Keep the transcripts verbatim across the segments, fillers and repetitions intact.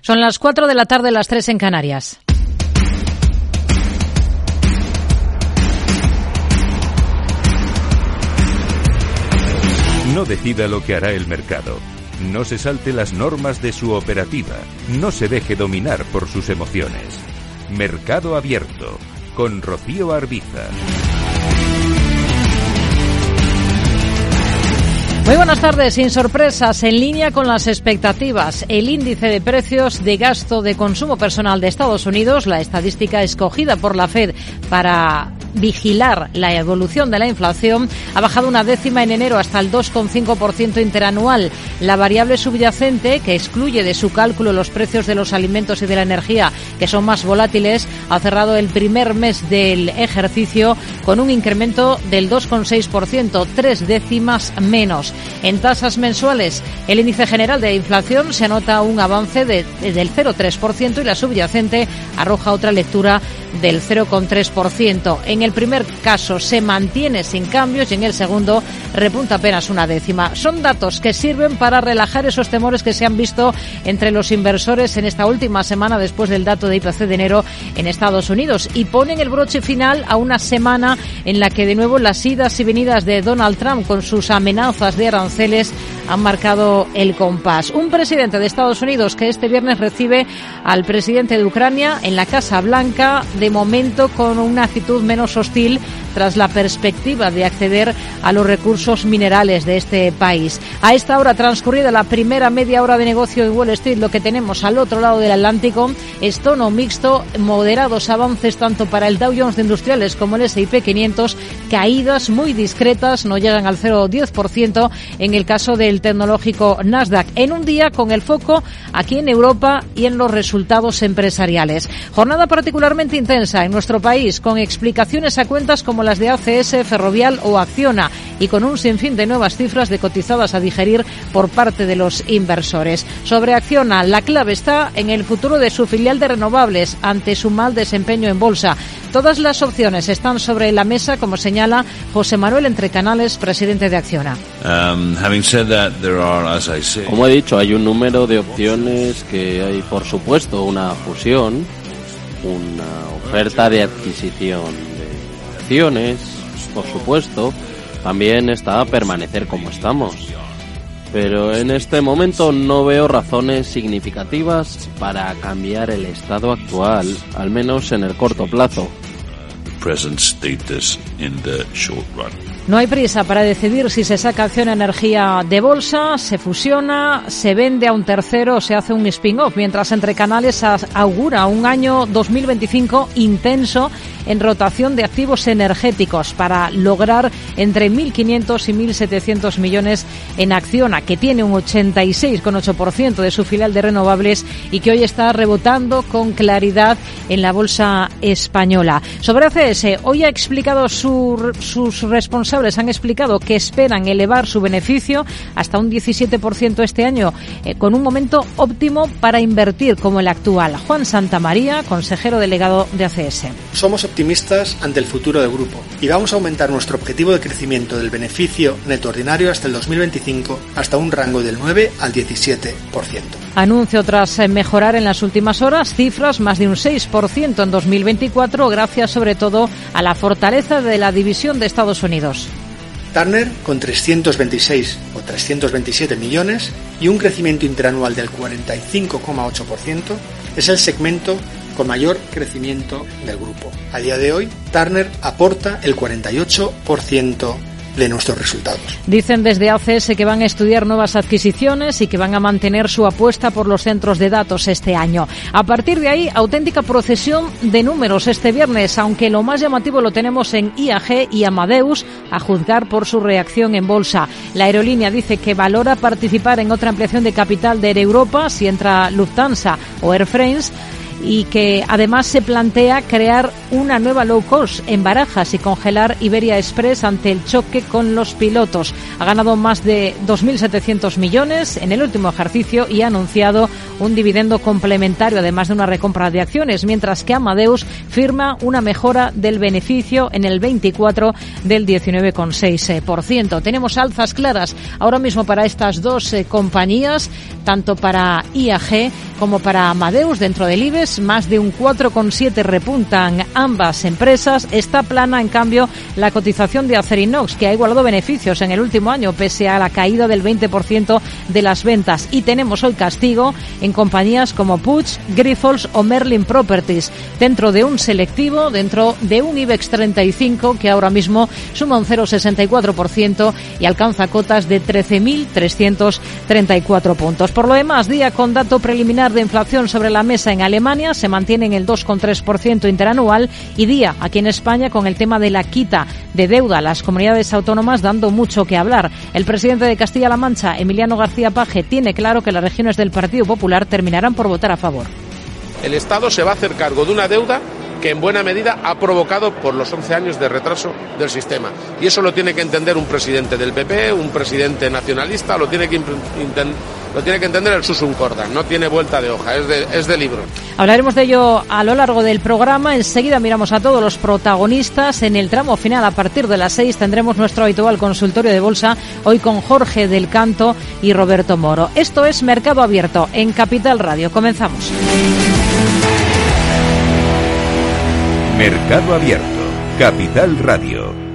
Son las cuatro de la tarde, las tres en Canarias. No decida lo que hará el mercado. No se salte las normas de su operativa. No se deje dominar por sus emociones. Mercado Abierto, con Rocío Arbiza. Muy buenas tardes. Sin sorpresas, en línea con las expectativas, el índice de precios de gasto de consumo personal de Estados Unidos, la estadística escogida por la Fed para vigilar la evolución de la inflación, ha bajado una décima en enero hasta el dos coma cinco por ciento interanual. La variable subyacente, que excluye de su cálculo los precios de los alimentos y de la energía, que son más volátiles, ha cerrado el primer mes del ejercicio con un incremento del dos coma seis por ciento, tres décimas menos. En tasas mensuales, el índice general de inflación se anota un avance de, del cero coma tres por ciento y la subyacente arroja otra lectura del cero coma tres por ciento. En el primer caso se mantiene sin cambios y en el segundo repunta apenas una décima. Son datos que sirven para relajar esos temores que se han visto entre los inversores en esta última semana después del dato de I P C de enero en Estados Unidos y ponen el broche final a una semana en la que de nuevo las idas y venidas de Donald Trump con sus amenazas de aranceles han marcado el compás. Un presidente de Estados Unidos que este viernes recibe al presidente de Ucrania en la Casa Blanca, de momento con una actitud menos hostil tras la perspectiva de acceder a los recursos minerales de este país. A esta hora transcurrida la primera media hora de negocio en Wall Street, lo que tenemos al otro lado del Atlántico es tono mixto, moderados avances tanto para el Dow Jones de Industriales como el ese y pe quinientos, caídas muy discretas, no llegan al cero coma diez por ciento en el caso del tecnológico Nasdaq, en un día con el foco aquí en Europa y en los resultados empresariales. Jornada particularmente intensa en nuestro país, con explicaciones a cuentas como las de A C S, Ferrovial o Acciona, y con un sinfín de nuevas cifras de cotizadas a digerir por parte de los inversores. Sobre Acciona, la clave está en el futuro de su filial de renovables ante su mal desempeño en bolsa. Todas las opciones están sobre la mesa, como señala José Manuel Entrecanales, presidente de Acciona. Um, having said that, there are, as I say... Como he dicho, hay un número de opciones que hay, por supuesto, una fusión, una oferta de adquisición de acciones, por supuesto, también está permanecer como estamos. Pero en este momento no veo razones significativas para cambiar el estado actual, al menos en el corto plazo. Present status in the short run. No hay prisa para decidir si se saca Acciona Energía de bolsa, se fusiona, se vende a un tercero o se hace un spin-off, mientras Entrecanales augura un año dos mil veinticinco intenso en rotación de activos energéticos para lograr entre mil quinientos y mil setecientos millones en Acciona, que tiene un ochenta y seis coma ocho por ciento de su filial de renovables y que hoy está rebotando con claridad en la bolsa española. Sobre A C S, hoy ha explicado su, sus responsables han explicado que esperan elevar su beneficio hasta un diecisiete por ciento este año, eh, con un momento óptimo para invertir como el actual. Juan Santamaría, consejero delegado de A C S. Somos optimistas ante el futuro del grupo y vamos a aumentar nuestro objetivo de crecimiento del beneficio neto ordinario hasta el dos mil veinticinco hasta un rango del nueve al diecisiete por ciento. Anuncio tras mejorar en las últimas horas cifras más de un seis por ciento en dos mil veinticuatro, gracias sobre todo a la fortaleza de la división de Estados Unidos. Turner con trescientos veintiséis o trescientos veintisiete millones y un crecimiento interanual del cuarenta y cinco coma ocho por ciento es el segmento con mayor crecimiento del grupo. A día de hoy, Turner aporta el cuarenta y ocho por ciento de nuestros resultados. Dicen desde A C S que van a estudiar nuevas adquisiciones y que van a mantener su apuesta por los centros de datos este año. A partir de ahí, auténtica procesión de números este viernes, aunque lo más llamativo lo tenemos en I A G y Amadeus, a juzgar por su reacción en bolsa. La aerolínea dice que valora participar en otra ampliación de capital de Air Europa si entra Lufthansa o Air France, y que además se plantea crear una nueva low cost en Barajas y congelar Iberia Express ante el choque con los pilotos. Ha ganado más de dos mil setecientos millones en el último ejercicio y ha anunciado un dividendo complementario, además de una recompra de acciones, mientras que Amadeus firma una mejora del beneficio en el veinticuatro del diecinueve coma seis por ciento. Tenemos alzas claras ahora mismo para estas dos eh, compañías, tanto para I A G como como para Amadeus dentro del IBEX, más de un cuatro coma siete repuntan ambas empresas. Está plana, en cambio, la cotización de Acerinox, que ha igualado beneficios en el último año, pese a la caída del veinte por ciento de las ventas. Y tenemos hoy castigo en compañías como Puig, Grifols o Merlin Properties, dentro de un selectivo, dentro de un IBEX treinta y cinco, que ahora mismo suma un cero coma sesenta y cuatro por ciento y alcanza cotas de trece mil trescientos treinta y cuatro puntos. Por lo demás, día con dato preliminar de inflación sobre la mesa en Alemania, se mantiene en el dos coma tres por ciento interanual, y día aquí en España con el tema de la quita de deuda, las comunidades autónomas dando mucho que hablar. El presidente de Castilla-La Mancha, Emiliano García Paje, tiene claro que las regiones del Partido Popular terminarán por votar a favor. El Estado se va a hacer cargo de una deuda que en buena medida ha provocado por los once años de retraso del sistema. Y eso lo tiene que entender un presidente del P P, un presidente nacionalista, lo tiene que, lo tiene que entender el Susun Corda. No tiene vuelta de hoja, es de, es de libro. Hablaremos de ello a lo largo del programa. Enseguida miramos a todos los protagonistas. En el tramo final, a partir de las seis, tendremos nuestro habitual consultorio de bolsa, hoy con Jorge del Canto y Roberto Moro. Esto es Mercado Abierto en Capital Radio. Comenzamos. Mercado Abierto, Capital Radio.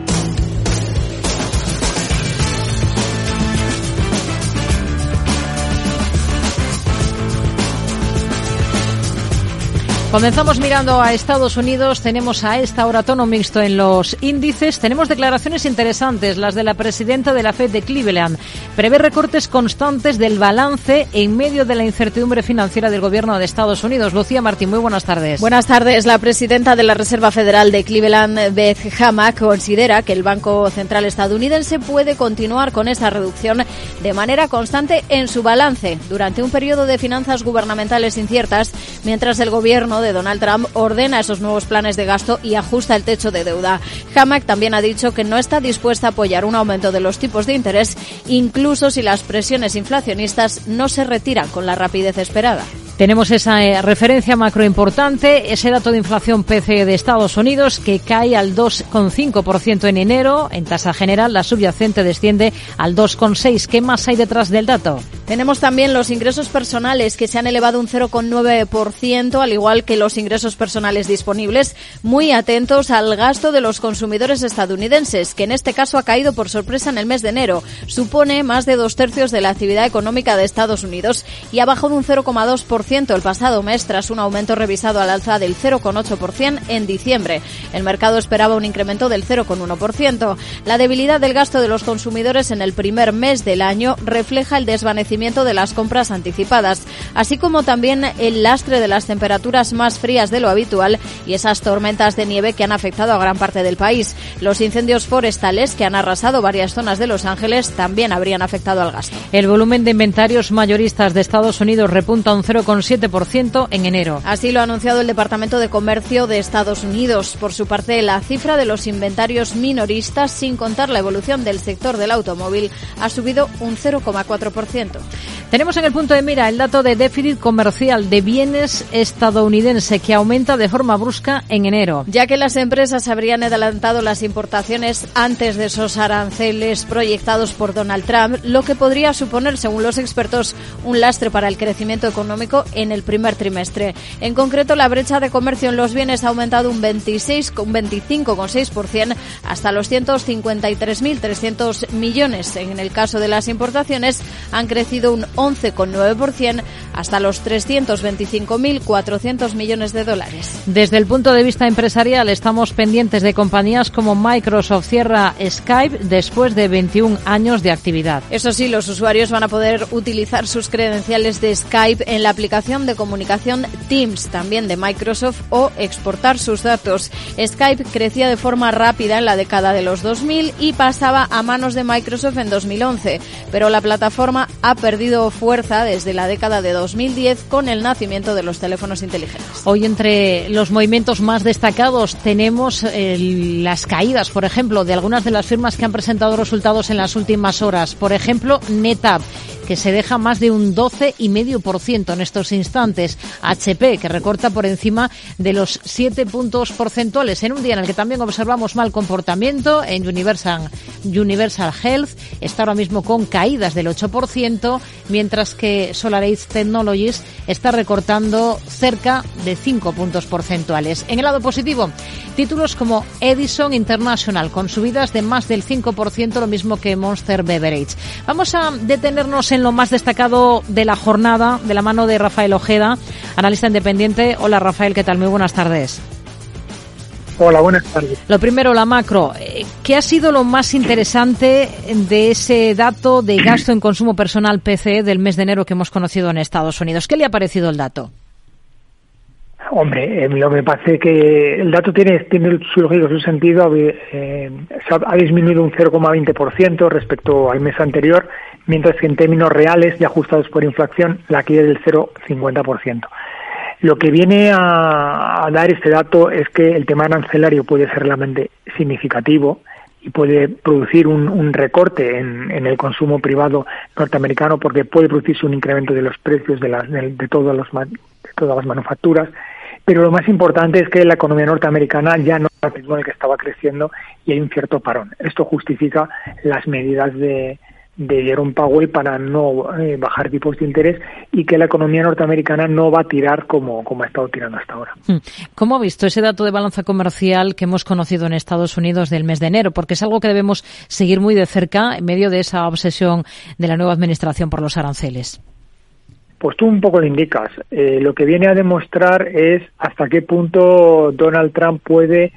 Comenzamos mirando a Estados Unidos. Tenemos a esta hora tono mixto en los índices. Tenemos declaraciones interesantes, las de la presidenta de la Fed de Cleveland. Prevé recortes constantes del balance en medio de la incertidumbre financiera del gobierno de Estados Unidos. Lucía Martín, muy buenas tardes. Buenas tardes. La presidenta de la Reserva Federal de Cleveland, Beth Hammack, considera que el Banco Central estadounidense puede continuar con esta reducción de manera constante en su balance durante un periodo de finanzas gubernamentales inciertas, mientras el gobierno de Donald Trump ordena esos nuevos planes de gasto y ajusta el techo de deuda. Hammack también ha dicho que no está dispuesta a apoyar un aumento de los tipos de interés, incluso si las presiones inflacionistas no se retiran con la rapidez esperada. Tenemos esa eh, referencia macro importante, ese dato de inflación P C E de Estados Unidos que cae al dos coma cinco por ciento en enero. En tasa general, la subyacente desciende al dos coma seis por ciento. ¿Qué más hay detrás del dato? Tenemos también los ingresos personales, que se han elevado un cero coma nueve por ciento, al igual que los ingresos personales disponibles. Muy atentos al gasto de los consumidores estadounidenses, que en este caso ha caído por sorpresa en el mes de enero. Supone más de dos tercios de la actividad económica de Estados Unidos y ha bajado un cero coma dos por ciento el pasado mes, tras un aumento revisado al alza del cero coma ocho por ciento en diciembre. El mercado esperaba un incremento del cero coma uno por ciento. La debilidad del gasto de los consumidores en el primer mes del año refleja el desvanecimiento de las compras anticipadas, así como también el lastre de las temperaturas más frías de lo habitual y esas tormentas de nieve que han afectado a gran parte del país. Los incendios forestales, que han arrasado varias zonas de Los Ángeles, también habrían afectado al gasto. El volumen de inventarios mayoristas de Estados Unidos repunta un cero coma siete por ciento en enero. Así lo ha anunciado el Departamento de Comercio de Estados Unidos. Por su parte, la cifra de los inventarios minoristas, sin contar la evolución del sector del automóvil, ha subido un cero coma cuatro por ciento. Tenemos en el punto de mira el dato de déficit comercial de bienes estadounidense, que aumenta de forma brusca en enero. Ya que las empresas habrían adelantado las importaciones antes de esos aranceles proyectados por Donald Trump, lo que podría suponer, según los expertos, un lastre para el crecimiento económico en el primer trimestre. En concreto, la brecha de comercio en los bienes ha aumentado un veintiséis, un veinticinco coma seis por ciento hasta los ciento cincuenta y tres mil trescientos millones. En el caso de las importaciones, han crecido un once coma nueve por ciento hasta los trescientos veinticinco mil cuatrocientos millones de dólares. Desde el punto de vista empresarial, estamos pendientes de compañías como Microsoft. Cierra Skype después de veintiún años de actividad. Eso sí, los usuarios van a poder utilizar sus credenciales de Skype en la aplicación de comunicación Teams, también de Microsoft, o exportar sus datos. Skype crecía de forma rápida en la década de los dos mil y pasaba a manos de Microsoft en dos mil once, pero la plataforma ha perdido fuerza desde la década de dos mil diez con el nacimiento de los teléfonos inteligentes. Hoy, entre los movimientos más destacados, tenemos eh, las caídas, por ejemplo, de algunas de las firmas que han presentado resultados en las últimas horas. Por ejemplo, NetApp, que se deja más de un doce coma cinco por ciento en estos instantes. H P, que recorta por encima de los siete puntos porcentuales en un día en el que también observamos mal comportamiento en Universal, Universal Health. Está ahora mismo con caídas del ocho por ciento, mientras que SolarEdge Technologies está recortando cerca de cinco puntos porcentuales. En el lado positivo, títulos como Edison International con subidas de más del cinco por ciento, lo mismo que Monster Beverage. Vamos a detenernos en lo más destacado de la jornada, de la mano de Rafael Ojeda, analista independiente. Hola Rafael, ¿qué tal? Muy buenas tardes. Hola, buenas tardes. Lo primero, la macro. ¿Qué ha sido lo más interesante de ese dato de gasto en consumo personal P C E del mes de enero que hemos conocido en Estados Unidos? ¿Qué le ha parecido el dato? Hombre, eh, lo que me parece que el dato tiene, tiene su lógica, su sentido. Eh, ha disminuido un cero coma veinte por ciento respecto al mes anterior, mientras que en términos reales y ajustados por inflación, la caída es del cero coma cincuenta por ciento. Lo que viene a, a dar este dato es que el tema arancelario puede ser realmente significativo y puede producir un, un recorte en, en el consumo privado norteamericano, porque puede producirse un incremento de los precios de, las, de, de, todos los, de todas las manufacturas. Pero lo más importante es que la economía norteamericana ya no es el ritmo en el que estaba creciendo y hay un cierto parón. Esto justifica las medidas de, de Jerome Powell para no eh, bajar tipos de interés y que la economía norteamericana no va a tirar como, como ha estado tirando hasta ahora. ¿Cómo ha visto ese dato de balanza comercial que hemos conocido en Estados Unidos del mes de enero? Porque es algo que debemos seguir muy de cerca en medio de esa obsesión de la nueva administración por los aranceles. Pues tú un poco lo indicas. Eh, lo que viene a demostrar es hasta qué punto Donald Trump puede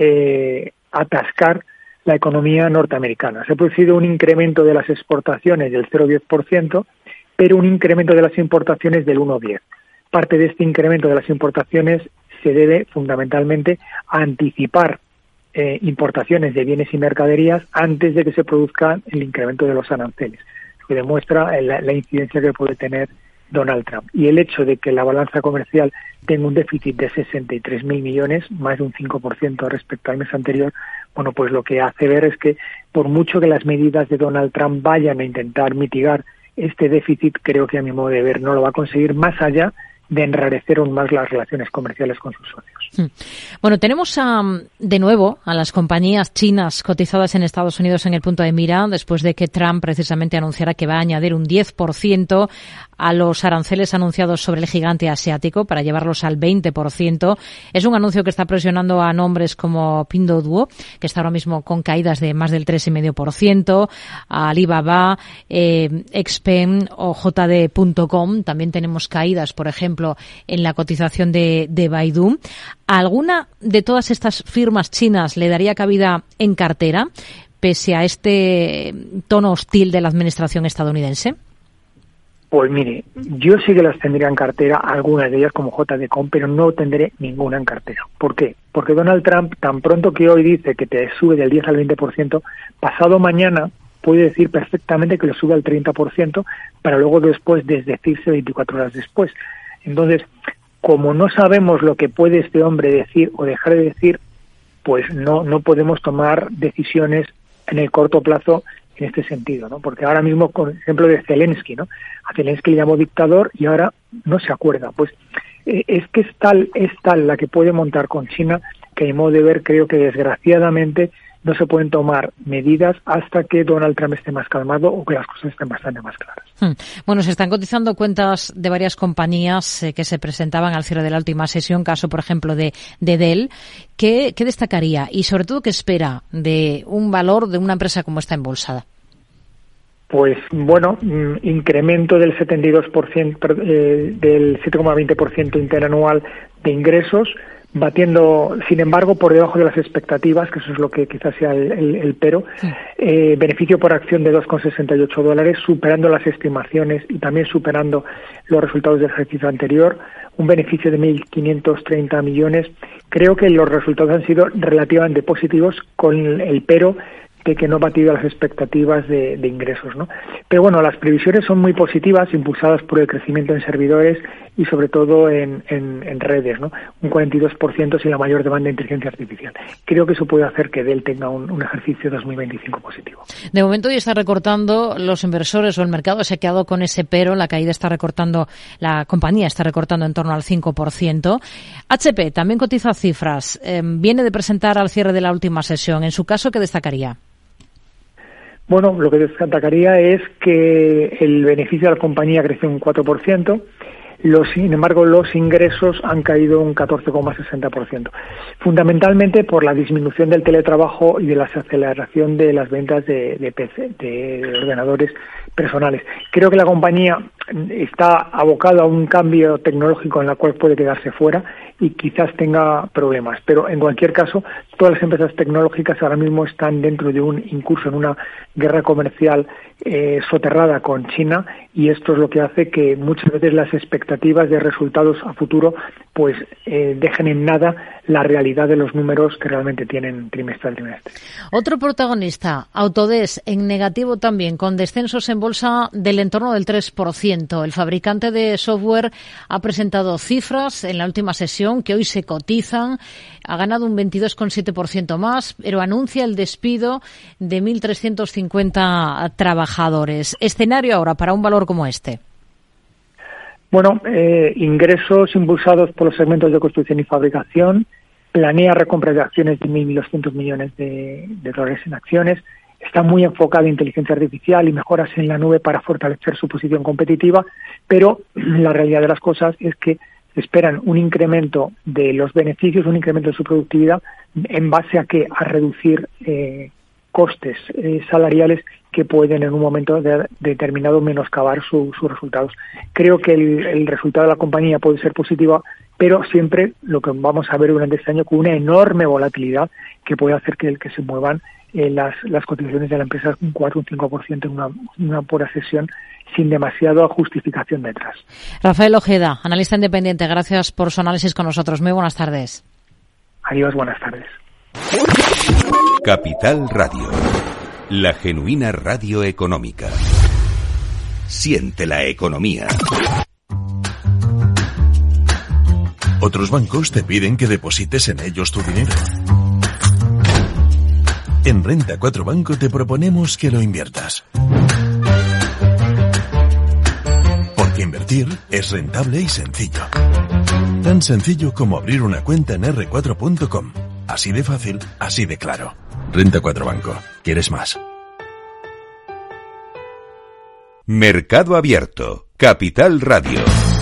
eh, atascar la economía norteamericana. Se ha producido un incremento de las exportaciones del cero coma diez por ciento, pero un incremento de las importaciones del uno coma diez por ciento. Parte de este incremento de las importaciones se debe fundamentalmente a anticipar eh, importaciones de bienes y mercaderías antes de que se produzca el incremento de los aranceles, lo que demuestra la, la incidencia que puede tener Donald Trump. Y el hecho de que la balanza comercial tenga un déficit de sesenta y tres mil millones, más de un cinco por ciento respecto al mes anterior, bueno, pues lo que hace ver es que por mucho que las medidas de Donald Trump vayan a intentar mitigar este déficit, creo que a mi modo de ver no lo va a conseguir, más allá de enrarecer aún más las relaciones comerciales con sus socios. Bueno, tenemos a, de nuevo a las compañías chinas cotizadas en Estados Unidos en el punto de mira, después de que Trump precisamente anunciara que va a añadir un diez por ciento a los aranceles anunciados sobre el gigante asiático para llevarlos al veinte por ciento. Es un anuncio que está presionando a nombres como Pinduoduo, que está ahora mismo con caídas de más del tres coma cinco por ciento, a Alibaba, eh, Xpeng o J D punto com. También tenemos caídas, por ejemplo, en la cotización de, de Baidu. ¿A alguna de todas estas firmas chinas le daría cabida en cartera, pese a este tono hostil de la administración estadounidense? Pues mire, yo sí que las tendría en cartera, algunas de ellas como J D punto com, pero no tendré ninguna en cartera. ¿Por qué? Porque Donald Trump, tan pronto que hoy dice que te sube del diez al veinte por ciento, pasado mañana puede decir perfectamente que lo sube al treinta por ciento para luego después desdecirse veinticuatro horas después. Entonces, como no sabemos lo que puede este hombre decir o dejar de decir, pues no no podemos tomar decisiones en el corto plazo en este sentido, ¿no? Porque ahora mismo, con ejemplo de Zelensky, ¿no? A Zelensky le llamó dictador y ahora no se acuerda. Pues eh, es que es tal, es tal la que puede montar con China que, a mi modo de ver, creo que desgraciadamente no se pueden tomar medidas hasta que Donald Trump esté más calmado o que las cosas estén bastante más claras. Hmm. Bueno, se están cotizando cuentas de varias compañías eh, que se presentaban al cierre de la última sesión, caso, por ejemplo, de, de Dell. ¿Qué, qué destacaría? Y, sobre todo, ¿qué espera de un valor de una empresa como esta embolsada? Pues, bueno, incremento del setenta y dos por ciento, eh, del siete coma veinte por ciento interanual de ingresos, batiendo, sin embargo, por debajo de las expectativas, que eso es lo que quizás sea el, el, el pero, sí. eh, beneficio por acción de dos coma sesenta y ocho dólares, superando las estimaciones y también superando los resultados del ejercicio anterior, un beneficio de mil quinientos treinta millones. Creo que los resultados han sido relativamente positivos, con el pero de que no ha batido las expectativas de, de ingresos, ¿no? Pero bueno, las previsiones son muy positivas, impulsadas por el crecimiento en servidores y sobre todo en, en, en redes, ¿no? Un cuarenta y dos por ciento sin la mayor demanda de inteligencia artificial. Creo que eso puede hacer que Dell tenga un, un ejercicio dos mil veinticinco positivo. De momento hoy está recortando los inversores o el mercado se ha quedado con ese pero, la caída está recortando, la compañía está recortando en torno al cinco por ciento. H P también cotiza cifras, eh, viene de presentar al cierre de la última sesión. En su caso, ¿qué destacaría? Bueno, lo que destacaría es que el beneficio de la compañía creció un cuatro por ciento, los, sin embargo los ingresos han caído un catorce coma sesenta por ciento, fundamentalmente por la disminución del teletrabajo y de la aceleración de las ventas de, de P C, de ordenadores personales. Creo que la compañía está abocada a un cambio tecnológico en la cual puede quedarse fuera y quizás tenga problemas, pero en cualquier caso todas las empresas tecnológicas ahora mismo están dentro de un incurso en una guerra comercial eh, soterrada con China, y esto es lo que hace que muchas veces las expectativas de resultados a futuro pues eh, dejen en nada la realidad de los números que realmente tienen trimestre a trimestre. Otro protagonista, Autodesk, en negativo también, con descensos en bolsa del entorno del tres por ciento. El fabricante de software ha presentado cifras en la última sesión que hoy se cotizan, ha ganado un veintidós coma siete por ciento más, pero anuncia el despido de mil trescientos cincuenta trabajadores. Escenario ahora para un valor como este. Bueno, eh, ingresos impulsados por los segmentos de construcción y fabricación, planea recompra de acciones de mil doscientos millones de, de dólares en acciones, está muy enfocada en inteligencia artificial y mejoras en la nube para fortalecer su posición competitiva, pero la realidad de las cosas es que esperan un incremento de los beneficios, un incremento de su productividad, en base a que a reducir eh, costes eh, salariales que pueden en un momento de, determinado menoscabar su, sus resultados. Creo que el, el resultado de la compañía puede ser positivo, pero siempre lo que vamos a ver durante este año con una enorme volatilidad que puede hacer que, que se muevan eh, las, las cotizaciones de la empresa un cuatro o un cinco por ciento en una, una pura sesión sin demasiada justificación detrás. Rafael Ojeda, analista independiente, gracias por su análisis con nosotros. Muy buenas tardes. Adiós, buenas tardes. Capital Radio, la genuina radio económica. Siente la economía. Otros bancos te piden que deposites en ellos tu dinero. En Renta cuatro Banco te proponemos que lo inviertas. Porque invertir es rentable y sencillo. Tan sencillo como abrir una cuenta en erre cuatro punto com. Así de fácil, así de claro. Renta cuatro Banco. ¿Quieres más? Mercado Abierto, Capital Radio.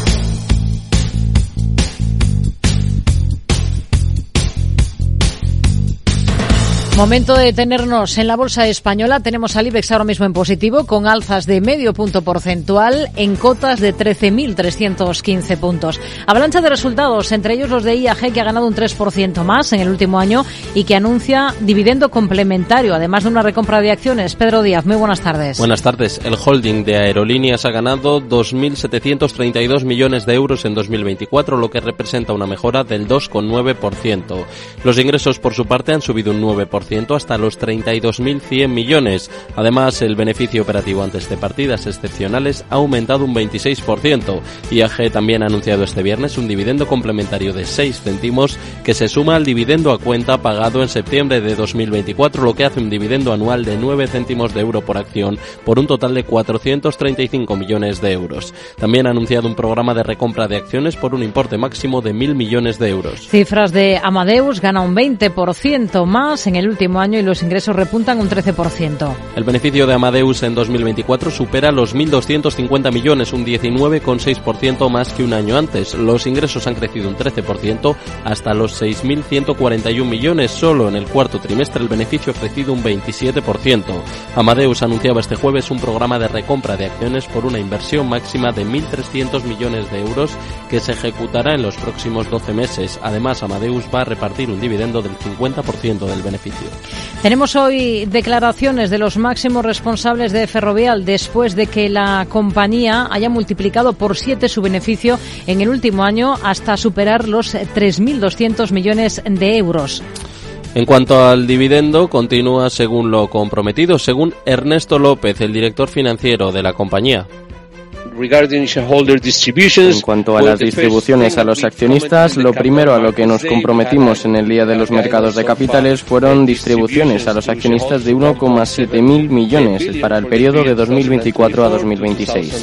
Momento de detenernos en la bolsa española. Tenemos al IBEX ahora mismo en positivo, con alzas de medio punto porcentual en cotas de trece mil trescientos quince puntos. Avalancha de resultados, entre ellos los de I A G, que ha ganado un tres por ciento más en el último año y que anuncia dividendo complementario, además de una recompra de acciones. Pedro Díaz, muy buenas tardes. Buenas tardes. El holding de aerolíneas ha ganado dos mil setecientos treinta y dos millones de euros en dos mil veinticuatro, lo que representa una mejora del dos coma nueve por ciento. Los ingresos, por su parte, han subido un nueve por ciento hasta los treinta y dos mil cien millones. Además, el beneficio operativo antes de partidas excepcionales ha aumentado un veintiséis por ciento. I A G también ha anunciado este viernes un dividendo complementario de seis céntimos que se suma al dividendo a cuenta pagado en septiembre de dos mil veinticuatro, lo que hace un dividendo anual de nueve céntimos de euro por acción, por un total de cuatrocientos treinta y cinco millones de euros. También ha anunciado un programa de recompra de acciones por un importe máximo de mil millones de euros. Cifras de Amadeus, gana un veinte por ciento más en el último año y los ingresos repuntan un trece por ciento. El beneficio de Amadeus en dos mil veinticuatro supera los mil doscientos cincuenta millones, un diecinueve coma seis por ciento más que un año antes. Los ingresos han crecido un trece por ciento hasta los seis mil ciento cuarenta y un millones. Solo en el cuarto trimestre el beneficio ha crecido un veintisiete por ciento. Amadeus anunciaba este jueves un programa de recompra de acciones por una inversión máxima de mil trescientos millones de euros que se ejecutará en los próximos doce meses. Además, Amadeus va a repartir un dividendo del cincuenta por ciento del beneficio. Tenemos hoy declaraciones de los máximos responsables de Ferrovial después de que la compañía haya multiplicado por siete su beneficio en el último año hasta superar los tres mil doscientos millones de euros. En cuanto al dividendo, continúa según lo comprometido, según Ernesto López, el director financiero de la compañía. En cuanto a las distribuciones a los accionistas, lo primero a lo que nos comprometimos en el Día de los Mercados de Capitales fueron distribuciones a los accionistas de uno coma siete mil millones para el periodo de dos mil veinticuatro a dos mil veintiséis.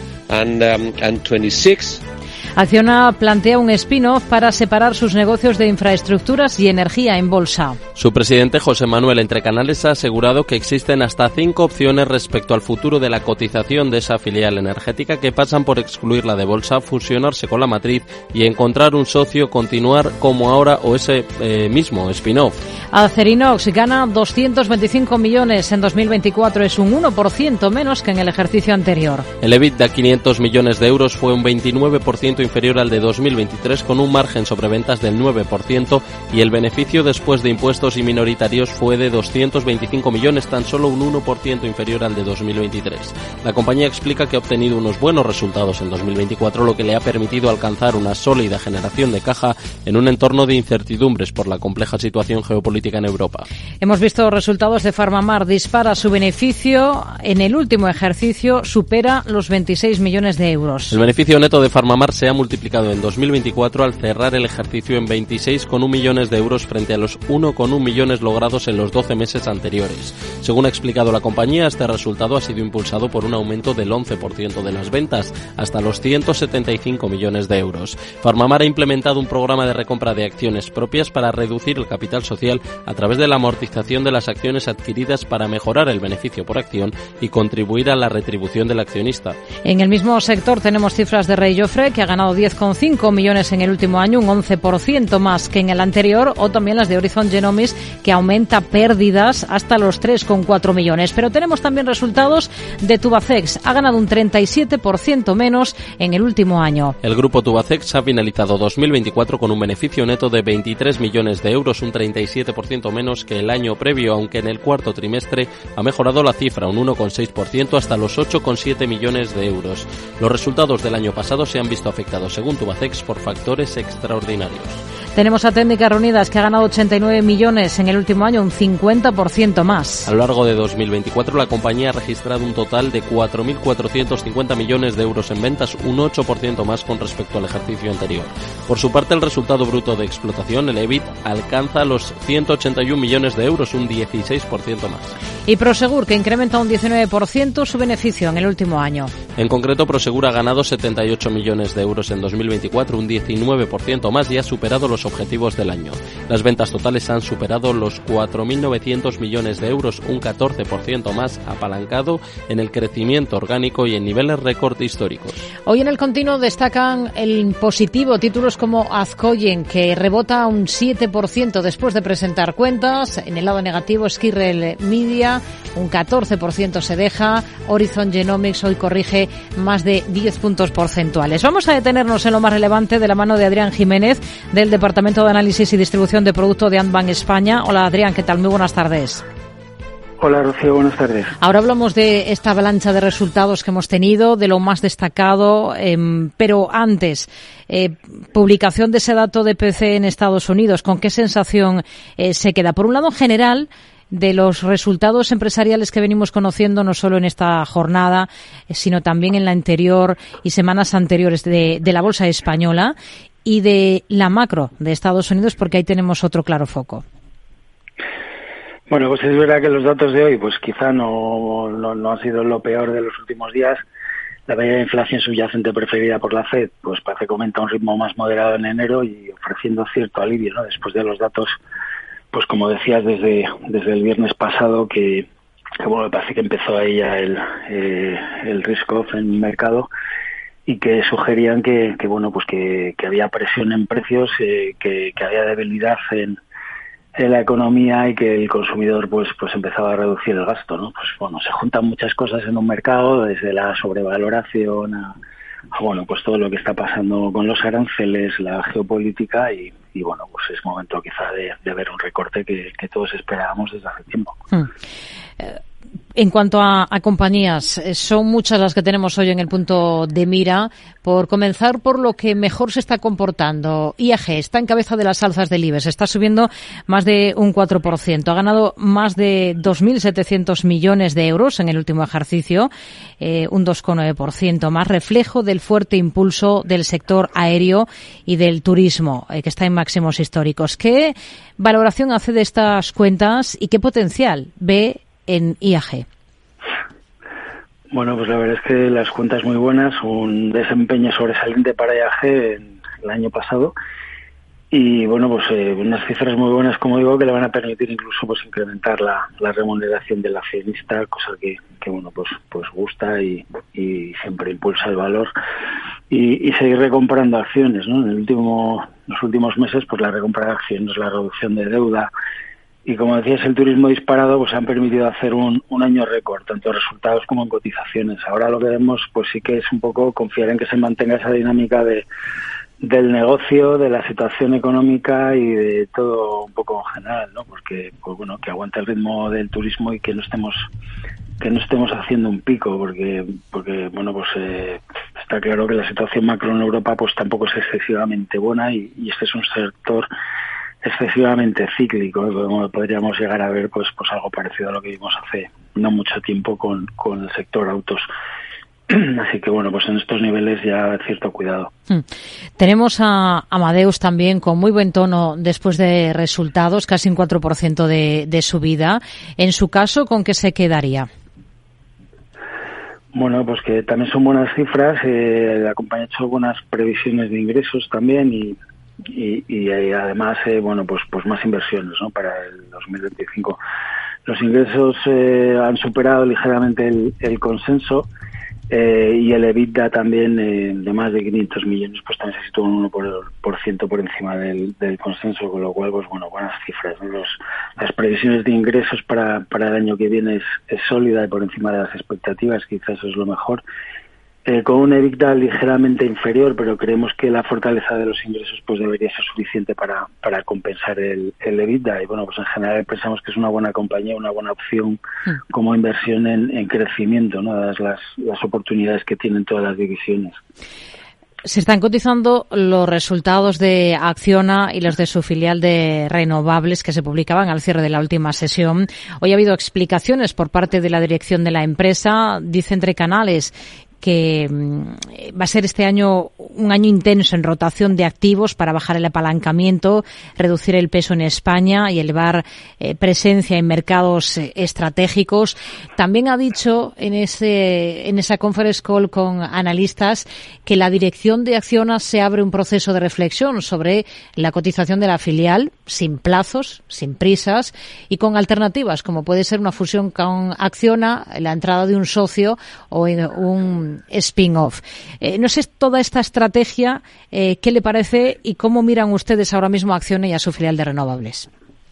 Acciona plantea un spin-off para separar sus negocios de infraestructuras y energía en bolsa. Su presidente, José Manuel Entrecanales, ha asegurado que existen hasta cinco opciones respecto al futuro de la cotización de esa filial energética, que pasan por excluirla de bolsa, fusionarse con la matriz y encontrar un socio, continuar como ahora o ese eh, mismo spin-off. Acerinox gana doscientos veinticinco millones en dos mil veinticuatro, es un uno por ciento menos que en el ejercicio anterior. El EBITDA, quinientos millones de euros, fue un veintinueve por ciento inferior al de dos mil veintitrés, con un margen sobre ventas del nueve por ciento, y el beneficio después de impuestos y minoritarios fue de doscientos veinticinco millones, tan solo un uno por ciento inferior al de dos mil veintitrés. La compañía explica que ha obtenido unos buenos resultados en dos mil veinticuatro, lo que le ha permitido alcanzar una sólida generación de caja en un entorno de incertidumbres por la compleja situación geopolítica en Europa. Hemos visto resultados de Farmamar, dispara su beneficio en el último ejercicio, supera los veintiséis millones de euros. El beneficio neto de Farmamar se ha multiplicado en dos mil veinticuatro al cerrar el ejercicio en veintiséis coma uno millones de euros frente a los uno coma uno millones logrados en los doce meses anteriores. Según ha explicado la compañía, este resultado ha sido impulsado por un aumento del once por ciento de las ventas, hasta los ciento setenta y cinco millones de euros. Farmamar ha implementado un programa de recompra de acciones propias para reducir el capital social a través de la amortización de las acciones adquiridas para mejorar el beneficio por acción y contribuir a la retribución del accionista. En el mismo sector tenemos cifras de Rey Jofre, que ha ganado diez coma cinco millones en el último año, un once por ciento más que en el anterior, o también las de Horizon Genomics, que aumenta pérdidas hasta los tres coma cuatro millones. Pero tenemos también resultados de Tubacex, ha ganado un treinta y siete por ciento menos en el último año. El grupo Tubacex ha finalizado dos mil veinticuatro con un beneficio neto de veintitrés millones de euros, un treinta y siete por ciento menos que el año previo, aunque en el cuarto trimestre ha mejorado la cifra un uno coma seis por ciento hasta los ocho coma siete millones de euros. Los resultados del año pasado se han visto afectados, según Tubacex, por factores extraordinarios. Tenemos a Técnicas Reunidas, que ha ganado ochenta y nueve millones en el último año, un cincuenta por ciento más. A lo largo de dos mil veinticuatro, la compañía ha registrado un total de cuatro mil cuatrocientos cincuenta millones de euros en ventas, un ocho por ciento más con respecto al ejercicio anterior. Por su parte, el resultado bruto de explotación, el E B I T, alcanza los ciento ochenta y un millones de euros, un dieciséis por ciento más. Y Prosegur, que incrementa un diecinueve por ciento su beneficio en el último año. En concreto, Prosegur ha ganado setenta y ocho millones de euros en dos mil veinticuatro, un diecinueve por ciento más, y ha superado los objetivos del año. Las ventas totales han superado los cuatro mil novecientos millones de euros, un catorce por ciento más, apalancado en el crecimiento orgánico y en niveles récord históricos. Hoy en el continuo destacan el positivo títulos como Azcoyen, que rebota un siete por ciento después de presentar cuentas. En el lado negativo, Skirrel Media, un catorce por ciento se deja. Horizon Genomics hoy corrige más de diez puntos porcentuales. Vamos a detenernos en lo más relevante de la mano de Adrián Jiménez, del Departamento de Análisis y Distribución de Producto de Antbank España. Hola Adrián, ¿qué tal? Muy buenas tardes. Hola Rocío, buenas tardes. Ahora hablamos de esta avalancha de resultados que hemos tenido, de lo más destacado, eh, pero antes, eh, publicación de ese dato de P C E en Estados Unidos, ¿con qué sensación eh, se queda? Por un lado, en general, de los resultados empresariales que venimos conociendo, no solo en esta jornada, sino también en la anterior y semanas anteriores de, de la bolsa española, y de la macro de Estados Unidos, porque ahí tenemos otro claro foco. Bueno, pues es verdad que los datos de hoy, pues quizá no, no, no han sido lo peor de los últimos días. La medida de inflación subyacente preferida por la Fed, pues parece que aumenta a un ritmo más moderado en enero y ofreciendo cierto alivio, ¿no? Después de los datos, pues como decías, desde desde el viernes pasado, que, que bueno, me parece que empezó ahí ya el, eh, el risk-off en el mercado, y que sugerían que, que bueno, pues que, que había presión en precios, eh, que, que había debilidad en, en la economía y que el consumidor pues pues empezaba a reducir el gasto, ¿no? Pues bueno, se juntan muchas cosas en un mercado, desde la sobrevaloración a, a bueno, pues todo lo que está pasando con los aranceles, la geopolítica, y, y bueno, pues es momento quizá de, de ver un recorte que, que todos esperábamos desde hace tiempo. Hmm. Eh, En cuanto a, a compañías, son muchas las que tenemos hoy en el punto de mira. Por comenzar por lo que mejor se está comportando, I A G está en cabeza de las alzas del IBEX, está subiendo más de un cuatro por ciento, ha ganado más de dos mil setecientos millones de euros en el último ejercicio, eh, un dos coma nueve por ciento más, reflejo del fuerte impulso del sector aéreo y del turismo, eh, que está en máximos históricos. ¿Qué valoración hace de estas cuentas y qué potencial ve en I A G? Bueno, pues la verdad es que las cuentas muy buenas, un desempeño sobresaliente para I A G en el año pasado y bueno, pues eh, unas cifras muy buenas, como digo, que le van a permitir incluso pues incrementar la, la remuneración del accionista, cosa que, que bueno, pues pues gusta y, y siempre impulsa el valor y, y seguir recomprando acciones, ¿no? En el último, los últimos meses, pues la recompra de acciones, la reducción de deuda y, como decías, el turismo disparado pues han permitido hacer un, un año récord, tanto en resultados como en cotizaciones. Ahora lo que vemos pues sí que es un poco confiar en que se mantenga esa dinámica de del negocio, de la situación económica y de todo un poco en general, ¿no? Porque pues bueno, que aguante el ritmo del turismo y que no estemos que no estemos haciendo un pico, porque porque bueno, pues eh, está claro que la situación macro en Europa pues tampoco es excesivamente buena y, y este es un sector excesivamente cíclico, ¿eh? Podríamos llegar a ver pues pues algo parecido a lo que vimos hace no mucho tiempo con, con el sector autos. Así que bueno, pues en estos niveles ya cierto cuidado. Hmm. Tenemos a Amadeus también con muy buen tono después de resultados, casi un cuatro por ciento de, de subida. En su caso, ¿con qué se quedaría? Bueno, pues que también son buenas cifras, eh, la compañía ha hecho buenas previsiones de ingresos también y Y, y, y además eh, bueno pues pues más inversiones, ¿no? Para el dos mil veinticinco los ingresos eh, han superado ligeramente el, el consenso eh, y el EBITDA también eh, de más de quinientos millones pues también se sitúa un uno por ciento por encima del, del consenso, con lo cual pues bueno, buenas cifras, ¿no? Los, las previsiones de ingresos para para el año que viene es, es sólida y por encima de las expectativas, quizás eso es lo mejor. Eh, con un EBITDA ligeramente inferior, pero creemos que la fortaleza de los ingresos pues debería ser suficiente para para compensar el, el EBITDA. Y bueno, pues en general pensamos que es una buena compañía, una buena opción como inversión en, en crecimiento, ¿no? Dadas las, las oportunidades que tienen todas las divisiones. Se están cotizando los resultados de Acciona y los de su filial de renovables que se publicaban al cierre de la última sesión. Hoy ha habido explicaciones por parte de la dirección de la empresa. Dice entre canales que va a ser este año un año intenso en rotación de activos para bajar el apalancamiento, reducir el peso en España y elevar eh, presencia en mercados eh, estratégicos. También ha dicho en ese en esa conference call con analistas que la dirección de Acciona se abre un proceso de reflexión sobre la cotización de la filial, sin plazos, sin prisas y con alternativas, como puede ser una fusión con Acciona, la entrada de un socio o un spin-off. Eh, no sé toda esta estrategia, eh, ¿qué le parece y cómo miran ustedes ahora mismo a Acciona y a su filial de renovables?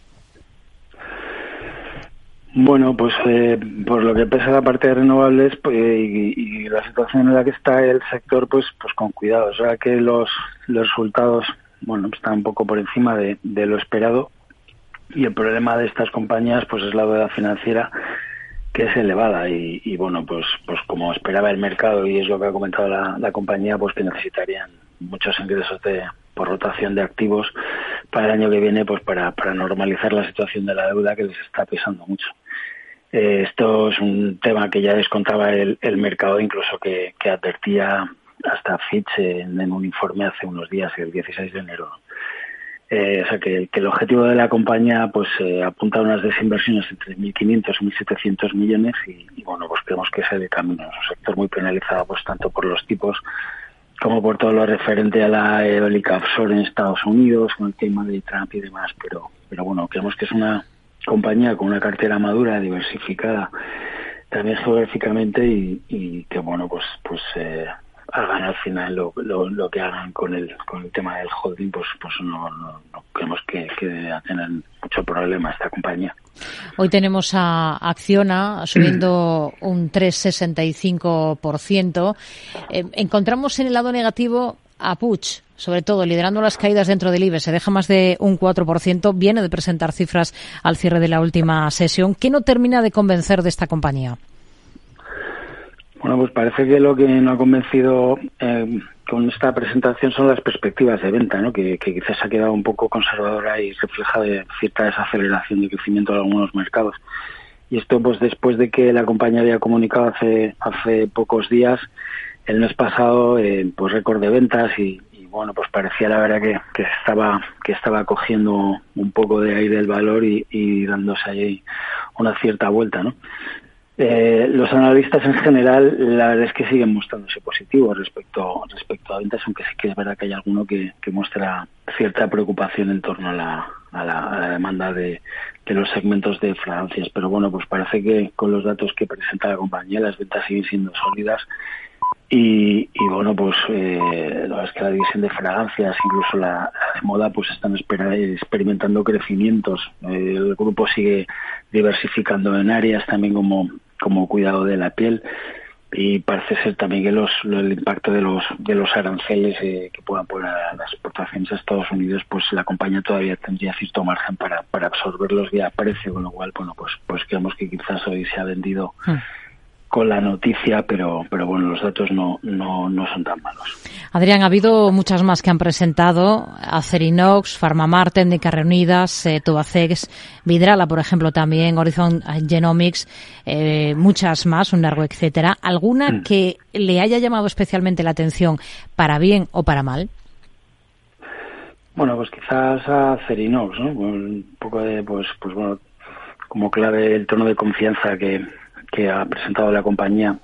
Bueno, pues eh, por lo que pesa la parte de renovables pues, y, y la situación en la que está el sector, pues pues con cuidado. O sea que los, los resultados, bueno, están un poco por encima de, de lo esperado y el problema de estas compañías pues es la deuda financiera, que es elevada y, y bueno, pues pues como esperaba el mercado y es lo que ha comentado la, la compañía, pues que necesitarían muchos ingresos de por rotación de activos para el año que viene, pues para, para normalizar la situación de la deuda que les está pesando mucho. Eh, esto es un tema que ya descontaba el, el mercado, incluso que, que advertía hasta Fitch en, en un informe hace unos días, el dieciséis de enero. Eh, o sea que, que el objetivo de la compañía pues eh, apunta a unas desinversiones entre mil quinientos y mil setecientos millones y, y bueno, pues creemos que es el camino. Es un sector muy penalizado pues tanto por los tipos como por todo lo referente a la eólica offshore en Estados Unidos, con el tema de Trump y demás, pero pero bueno, creemos que es una compañía con una cartera madura, diversificada también geográficamente y, y que bueno, pues pues eh, hagan al final lo, lo, lo que hagan con el con el tema del holding, pues pues no, no, no creemos que, que debe tener mucho problema esta compañía. Hoy tenemos a Acciona subiendo un tres coma sesenta y cinco por ciento. Eh, encontramos en el lado negativo a Puig, sobre todo liderando las caídas dentro del I B E X, se deja más de un cuatro por ciento, viene de presentar cifras al cierre de la última sesión. ¿Qué no termina de convencer de esta compañía? Bueno, pues parece que lo que no ha convencido eh, con esta presentación son las perspectivas de venta, ¿no? Que, que quizás ha quedado un poco conservadora y refleja de cierta desaceleración de crecimiento de algunos mercados. Y esto pues después de que la compañía había comunicado hace hace pocos días, el mes pasado, eh, pues récord de ventas y, y bueno, pues parecía la verdad que, que estaba que estaba cogiendo un poco de aire el valor y, y dándose ahí una cierta vuelta, ¿no? Eh, los analistas en general, la verdad es que siguen mostrándose positivos respecto respecto a ventas, aunque sí que es verdad que hay alguno que, que muestra cierta preocupación en torno a la, a la, a la demanda de, de los segmentos de fragancias. Pero bueno, pues parece que con los datos que presenta la compañía, las ventas siguen siendo sólidas y, y bueno, pues eh, la verdad es que la división de fragancias, incluso la, la de moda, pues están esper- experimentando crecimientos. Eh, el grupo sigue diversificando en áreas también como como cuidado de la piel y parece ser también que los, el impacto de los de los aranceles eh, que puedan poner a las exportaciones a Estados Unidos, pues la compañía todavía tendría cierto margen para para absorberlos vía precio, con lo cual bueno pues pues creemos que quizás hoy se ha vendido hmm. con la noticia, pero pero bueno, los datos no no no son tan malos. Adrián, ha habido muchas más que han presentado: Acerinox, Pharmamar, Técnicas Reunidas, eh, Tubacex, Vidrala, por ejemplo, también, Horizon Genomics, eh, muchas más, un largo etcétera. ¿Alguna mm. que le haya llamado especialmente la atención, para bien o para mal? Bueno, pues quizás a Acerinox, ¿no? Un poco de, pues, pues bueno, como clave el tono de confianza que que ha presentado la compañía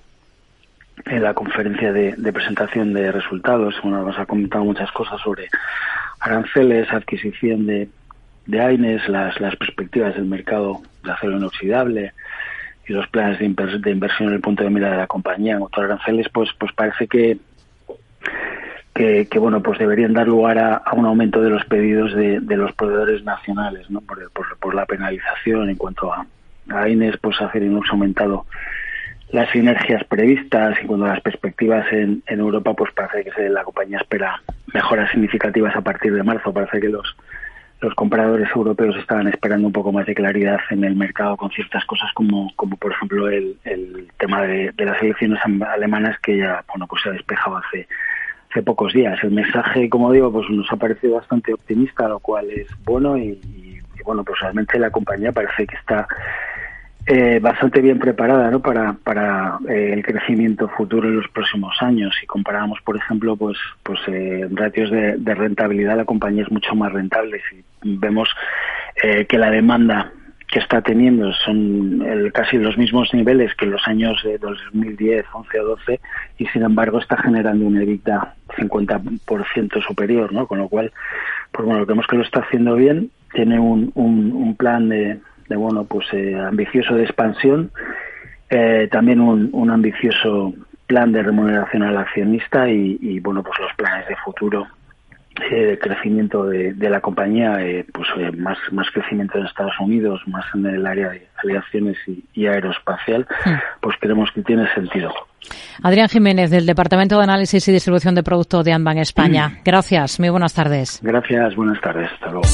en la conferencia de, de presentación de resultados. Bueno, nos ha comentado muchas cosas sobre aranceles, adquisición de, de AINES, las, las perspectivas del mercado de acero inoxidable y los planes de, inver, de inversión en el punto de mira de la compañía en cuanto a aranceles, pues, pues parece que, que, que bueno, pues deberían dar lugar a, a un aumento de los pedidos de, de los proveedores nacionales, ¿no? Por, por, por la penalización en cuanto a AINES, pues Acerinox ha aumentado las sinergias previstas y cuando las perspectivas en, en Europa, pues parece que se, la compañía espera mejoras significativas a partir de marzo. Parece que los los compradores europeos estaban esperando un poco más de claridad en el mercado con ciertas cosas como como por ejemplo el, el tema de, de las elecciones alemanas, que ya bueno pues se ha despejado hace hace pocos días. El mensaje, como digo, pues nos ha parecido bastante optimista, lo cual es bueno y, y, y bueno, pues realmente la compañía parece que está Eh, bastante bien preparada, ¿no? Para para eh, el crecimiento futuro en los próximos años. Si comparamos, por ejemplo, pues pues eh, ratios de, de rentabilidad, la compañía es mucho más rentable. Si vemos eh, que la demanda que está teniendo son el, casi los mismos niveles que en los años de dos mil diez, once o doce, y sin embargo está generando un EBITDA cincuenta por ciento superior, ¿no? Con lo cual, pues bueno, vemos que lo está haciendo bien. Tiene un un, un plan de de bueno pues eh, ambicioso de expansión, eh, también un, un ambicioso plan de remuneración al accionista y, y bueno pues los planes de futuro eh, de crecimiento de, de la compañía, eh, pues eh, más más crecimiento en Estados Unidos, más en el área de aleaciones y, y aeroespacial, mm. pues creemos que tiene sentido. Adrián Jiménez, del Departamento de Análisis y Distribución de Productos de Anban España. Mm. Gracias, muy buenas tardes. Gracias, buenas tardes, hasta luego.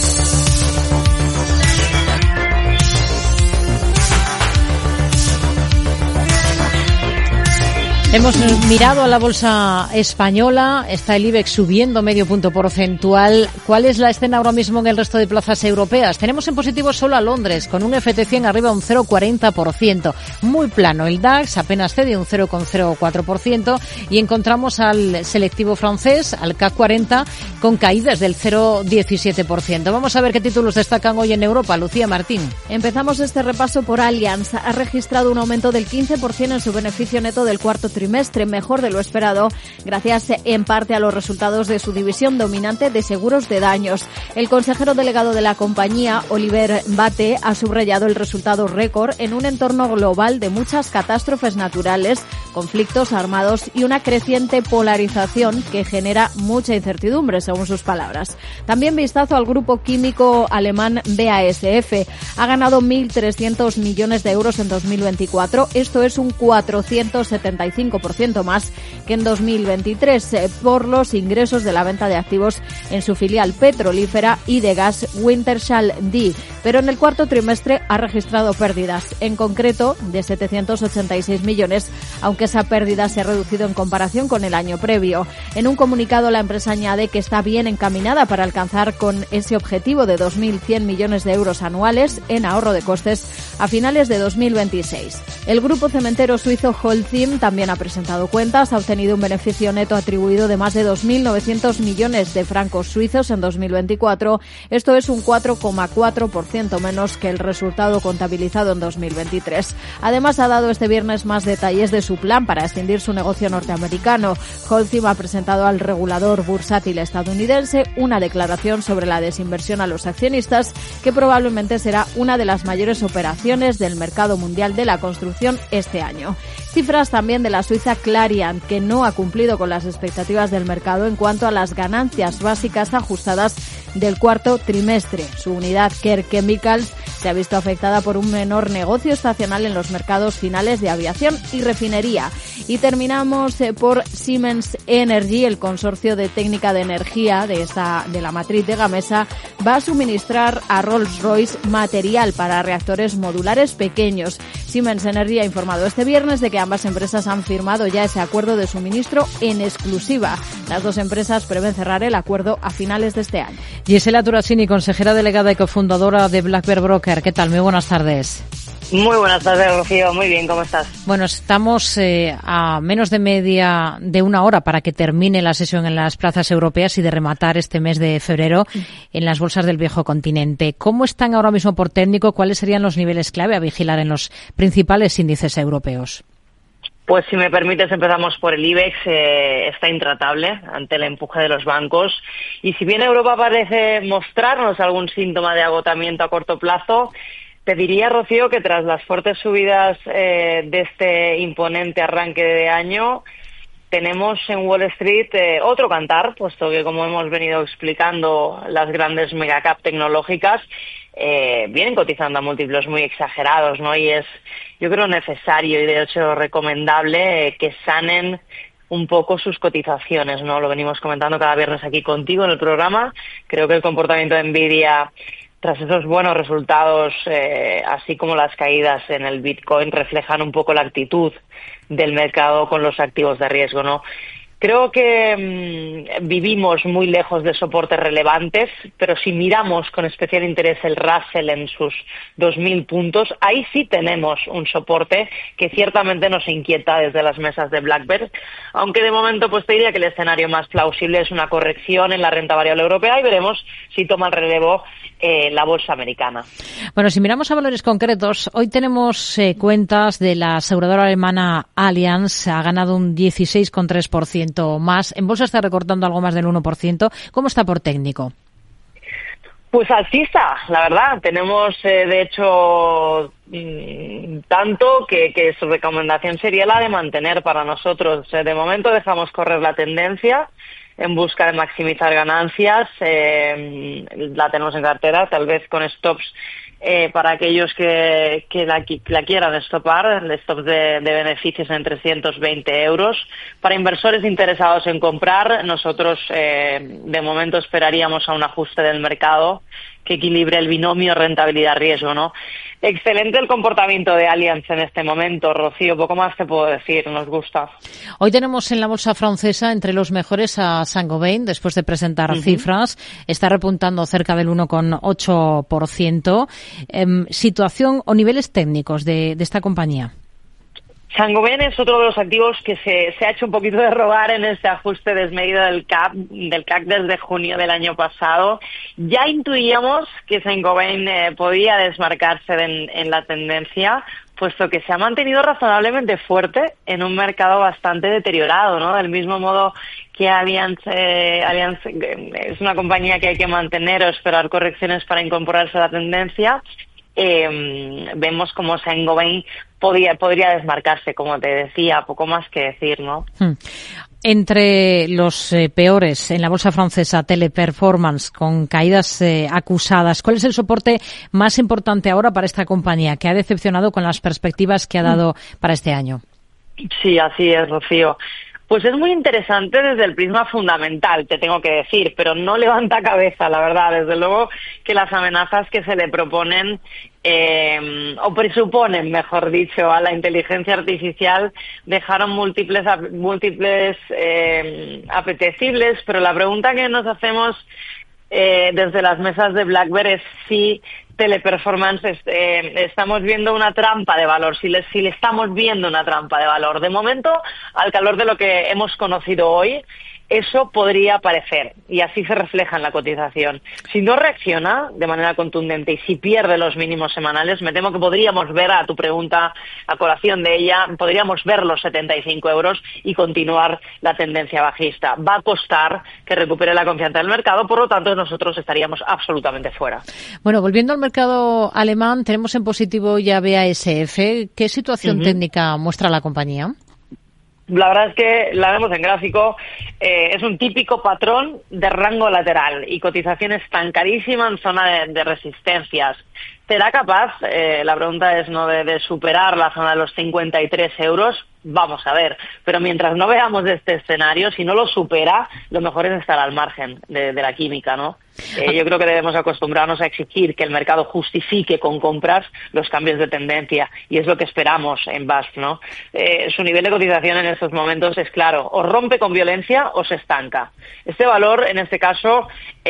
Hemos mirado a la bolsa española, está el IBEX subiendo medio punto porcentual. ¿Cuál es la escena ahora mismo en el resto de plazas europeas? Tenemos en positivo solo a Londres, con un F T cien arriba un cero coma cuarenta por ciento. Muy plano el DAX, apenas cede un cero coma cero cuatro por ciento. Y encontramos al selectivo francés, al C A C cuarenta, con caídas del cero coma diecisiete por ciento. Vamos a ver qué títulos destacan hoy en Europa. Lucía Martín. Empezamos este repaso por Allianz. Ha registrado un aumento del quince por ciento en su beneficio neto del cuarto trimestre. trimestre mejor de lo esperado, gracias en parte a los resultados de su división dominante de seguros de daños. El consejero delegado de la compañía, Oliver Bate, ha subrayado el resultado récord en un entorno global de muchas catástrofes naturales, conflictos armados y una creciente polarización que genera mucha incertidumbre, según sus palabras. También vistazo al grupo químico alemán B A S F. Ha ganado mil trescientos millones de euros en dos mil veinticuatro. Esto es un cuatrocientos setenta y cinco por ciento más que en dos mil veintitrés eh, por los ingresos de la venta de activos en su filial petrolífera y de gas Wintershall Dea. Pero en el cuarto trimestre ha registrado pérdidas, en concreto de setecientos ochenta y seis millones, aunque esa pérdida se ha reducido en comparación con el año previo. En un comunicado, la empresa añade que está bien encaminada para alcanzar con ese objetivo de dos mil cien millones de euros anuales en ahorro de costes a finales de dos mil veintiséis. El grupo cementero suizo Holcim también ha presentado cuentas, ha obtenido un beneficio neto atribuido de más de dos mil novecientos millones de francos suizos en dos mil veinticuatro. Esto es un cuatro coma cuatro por ciento menos que el resultado contabilizado en dos mil veintitrés. Además, ha dado este viernes más detalles de su plan para extinguir su negocio norteamericano. Holcim ha presentado al regulador bursátil estadounidense una declaración sobre la desinversión a los accionistas, que probablemente será una de las mayores operaciones del mercado mundial de la construcción este año. Cifras también de la suiza Clariant, que no ha cumplido con las expectativas del mercado en cuanto a las ganancias básicas ajustadas del cuarto trimestre. Su unidad Care Chemicals se ha visto afectada por un menor negocio estacional en los mercados finales de aviación y refinería. Y terminamos eh, por Siemens Energy. El consorcio de técnica de energía de esta de la matriz de Gamesa va a suministrar a Rolls-Royce material para reactores modulares pequeños. Siemens Energy ha informado este viernes de que ambas empresas han firmado ya ese acuerdo de suministro en exclusiva. Las dos empresas prevén cerrar el acuerdo a finales de este año. Gisela Turasini, consejera delegada y cofundadora de Black Bear Broker. ¿Qué tal? Muy buenas tardes. Muy buenas tardes, Rocío. Muy bien, ¿cómo estás? Bueno, estamos eh, a menos de media de una hora para que termine la sesión en las plazas europeas y de rematar este mes de febrero en las bolsas del viejo continente. ¿Cómo están ahora mismo por técnico? ¿Cuáles serían los niveles clave a vigilar en los principales índices europeos? Pues si me permites, empezamos por el IBEX. Eh, está intratable ante el empuje de los bancos. Y si bien Europa parece mostrarnos algún síntoma de agotamiento a corto plazo, te diría, Rocío, que tras las fuertes subidas eh, de este imponente arranque de año, tenemos en Wall Street eh, otro cantar, puesto que, como hemos venido explicando, las grandes megacap tecnológicas eh, vienen cotizando a múltiplos muy exagerados, ¿no? Y es, yo creo, necesario y de hecho recomendable eh, que sanen un poco sus cotizaciones, ¿no? Lo venimos comentando cada viernes aquí contigo en el programa. Creo que el comportamiento de Nvidia, tras esos buenos resultados, eh, así como las caídas en el Bitcoin, reflejan un poco la actitud del mercado con los activos de riesgo, ¿no? Creo que mmm, vivimos muy lejos de soportes relevantes, pero si miramos con especial interés el Russell en sus dos mil puntos, ahí sí tenemos un soporte que ciertamente nos inquieta desde las mesas de Black Bear, aunque de momento pues te diría que el escenario más plausible es una corrección en la renta variable europea y veremos si toma el relevo eh, la bolsa americana. Bueno, si miramos a valores concretos, hoy tenemos eh, cuentas de la aseguradora alemana Allianz, ha ganado un dieciséis coma tres por ciento más. En bolsa está recortando algo más del uno por ciento. ¿Cómo está por técnico? Pues alcista, la verdad. Tenemos, eh, de hecho, mmm, tanto que, que su recomendación sería la de mantener para nosotros. Eh, de momento dejamos correr la tendencia en busca de maximizar ganancias. Eh, la tenemos en cartera, tal vez con stops Eh, para aquellos que, que la, la quieran stopar, el stop de, de beneficios en trescientos veinte euros. Para inversores interesados en comprar, nosotros eh, de momento esperaríamos a un ajuste del mercado que equilibre el binomio rentabilidad-riesgo, ¿no? Excelente el comportamiento de Allianz en este momento, Rocío. Poco más te puedo decir, nos gusta. Hoy tenemos en la bolsa francesa entre los mejores a Saint-Gobain, después de presentar uh-huh. cifras. Está repuntando cerca del uno coma ocho por ciento. Eh, situación o niveles técnicos de, de esta compañía. Saint-Gobain es otro de los activos que se, se ha hecho un poquito de rogar en este ajuste desmedido del C A P, del C A C desde junio del año pasado. Ya intuíamos que Saint-Gobain eh, podía desmarcarse en, en la tendencia, puesto que se ha mantenido razonablemente fuerte en un mercado bastante deteriorado, ¿no? Del mismo modo que Allianz, eh, Allianz eh, es una compañía que hay que mantener o esperar correcciones para incorporarse a la tendencia. eh, vemos como Saint-Gobain podría, podría desmarcarse, como te decía, poco más que decir, ¿no? Hmm. Entre los eh, peores en la bolsa francesa, Teleperformance, con caídas eh, acusadas, ¿cuál es el soporte más importante ahora para esta compañía, que ha decepcionado con las perspectivas que ha dado para este año? Sí, así es, Rocío. Pues es muy interesante desde el prisma fundamental, te tengo que decir, pero no levanta cabeza, la verdad. Desde luego que las amenazas que se le proponen, eh, o presuponen, mejor dicho, a la inteligencia artificial, dejaron múltiples, múltiples eh, apetecibles, pero la pregunta que nos hacemos eh, desde las mesas de Black Bear es si Teleperformance eh, estamos viendo una trampa de valor, si le, si le estamos viendo una trampa de valor. De momento, al calor de lo que hemos conocido hoy, eso podría parecer, y así se refleja en la cotización. Si no reacciona de manera contundente y si pierde los mínimos semanales, me temo que podríamos ver, a tu pregunta, a colación de ella, podríamos ver los setenta y cinco euros y continuar la tendencia bajista. Va a costar que recupere la confianza del mercado, por lo tanto nosotros estaríamos absolutamente fuera. Bueno, volviendo al mercado alemán, tenemos en positivo ya B A S F. ¿Qué situación uh-huh. técnica muestra la compañía? La verdad es que la vemos en gráfico, eh, es un típico patrón de rango lateral y cotización estancadísima en zona de, de resistencias. ¿Será capaz, eh, la pregunta es, no de, de superar la zona de los cincuenta y tres euros? Vamos a ver, pero mientras no veamos este escenario, si no lo supera, lo mejor es estar al margen de, de la química, ¿no? Eh, yo creo que debemos acostumbrarnos a exigir que el mercado justifique con compras los cambios de tendencia, y es lo que esperamos en B A S F, ¿no? Eh, su nivel de cotización en estos momentos es claro, o rompe con violencia o se estanca. Este valor, en este caso,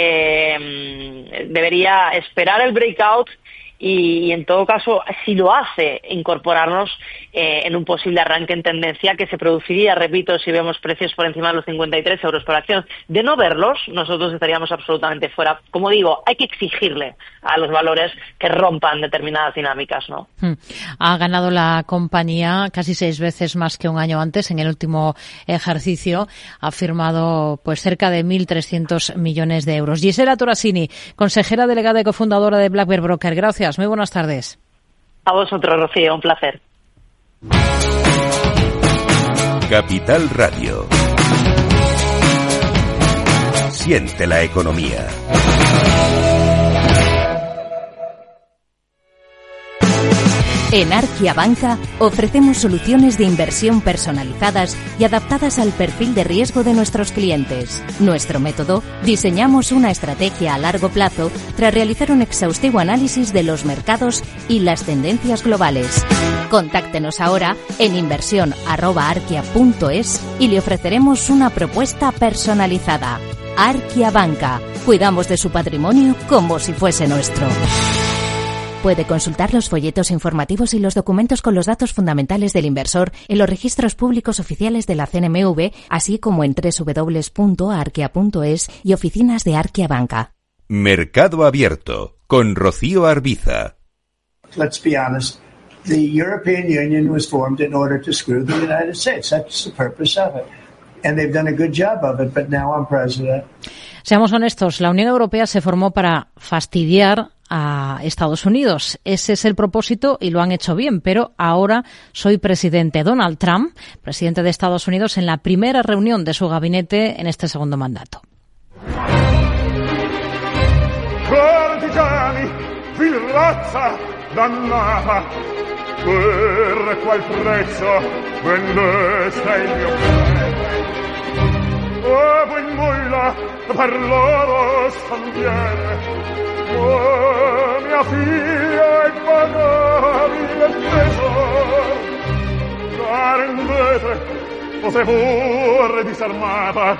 eh, debería esperar el breakout y, y en todo caso, si lo hace, incorporarnos eh, en un posible arranque en tendencia que se produciría, repito, si vemos precios por encima de los cincuenta y tres euros por acción. De no verlos, nosotros estaríamos absolutamente fuera. Como digo, hay que exigirle a los valores que rompan determinadas dinámicas, ¿no? Ha ganado la compañía casi seis veces más que un año antes. En el último ejercicio ha firmado pues cerca de mil trescientos millones de euros. Gisela Torasini, consejera delegada y cofundadora de Black Bear Broker. Gracias. Muy buenas tardes. A vosotros, Rocío. Un placer. Capital Radio. Siente la economía. En Arquia Banca ofrecemos soluciones de inversión personalizadas y adaptadas al perfil de riesgo de nuestros clientes. Nuestro método, diseñamos una estrategia a largo plazo tras realizar un exhaustivo análisis de los mercados y las tendencias globales. Contáctenos ahora en inversión arroba arquia punto es y le ofreceremos una propuesta personalizada. Arquia Banca. Cuidamos de su patrimonio como si fuese nuestro. Puede consultar los folletos informativos y los documentos con los datos fundamentales del inversor en los registros públicos oficiales de la C N M V, así como en doble u doble u doble u punto arquia punto es y oficinas de Arquia Banca. Mercado Abierto con Rocío Arbiza. Let's be honest. The European Union was formed in order to screw the United States. That's the purpose of it. And they've done a good job of it, but now I'm president. Seamos honestos, la Unión Europea se formó para fastidiar a Estados Unidos. Ese es el propósito y lo han hecho bien, pero ahora soy presidente. Donald Trump, presidente de Estados Unidos, en la primera reunión de su gabinete en este segundo mandato. Cortigiani, vil razza dannata, per qual prezzo vendeste il mio bene. Oh, voi molla per loro stampiere. Oh, mia figlia è pagabile tesoro, la rendete, o se vorre disarmata.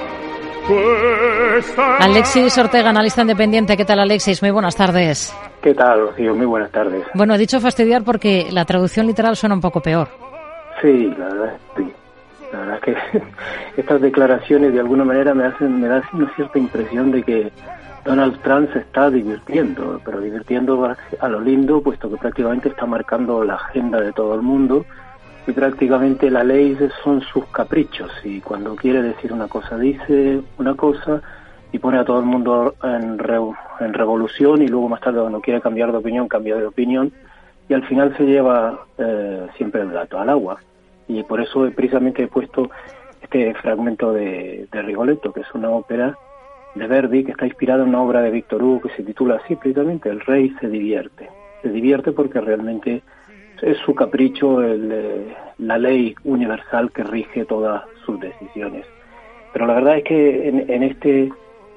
Alexis Ortega, analista independiente. ¿Qué tal, Alexis? Muy buenas tardes. ¿Qué tal, Rocío? Muy buenas tardes. Bueno, he dicho fastidiar porque la traducción literal suena un poco peor. Sí, la verdad, sí. La verdad es que estas declaraciones de alguna manera me hacen, me da una cierta impresión de que Donald Trump se está divirtiendo, pero divirtiendo a lo lindo, puesto que prácticamente está marcando la agenda de todo el mundo y prácticamente la ley son sus caprichos, y cuando quiere decir una cosa dice una cosa y pone a todo el mundo en, re, en revolución, y luego más tarde cuando quiere cambiar de opinión, cambia de opinión, y al final se lleva eh, siempre el gato al agua. Y por eso precisamente he puesto este fragmento de, de Rigoletto, que es una ópera de Verdi que está inspirada en una obra de Víctor Hugo que se titula así precisamente, El rey se divierte. Se divierte porque realmente es su capricho, el, eh, la ley universal que rige todas sus decisiones. Pero la verdad es que en, en este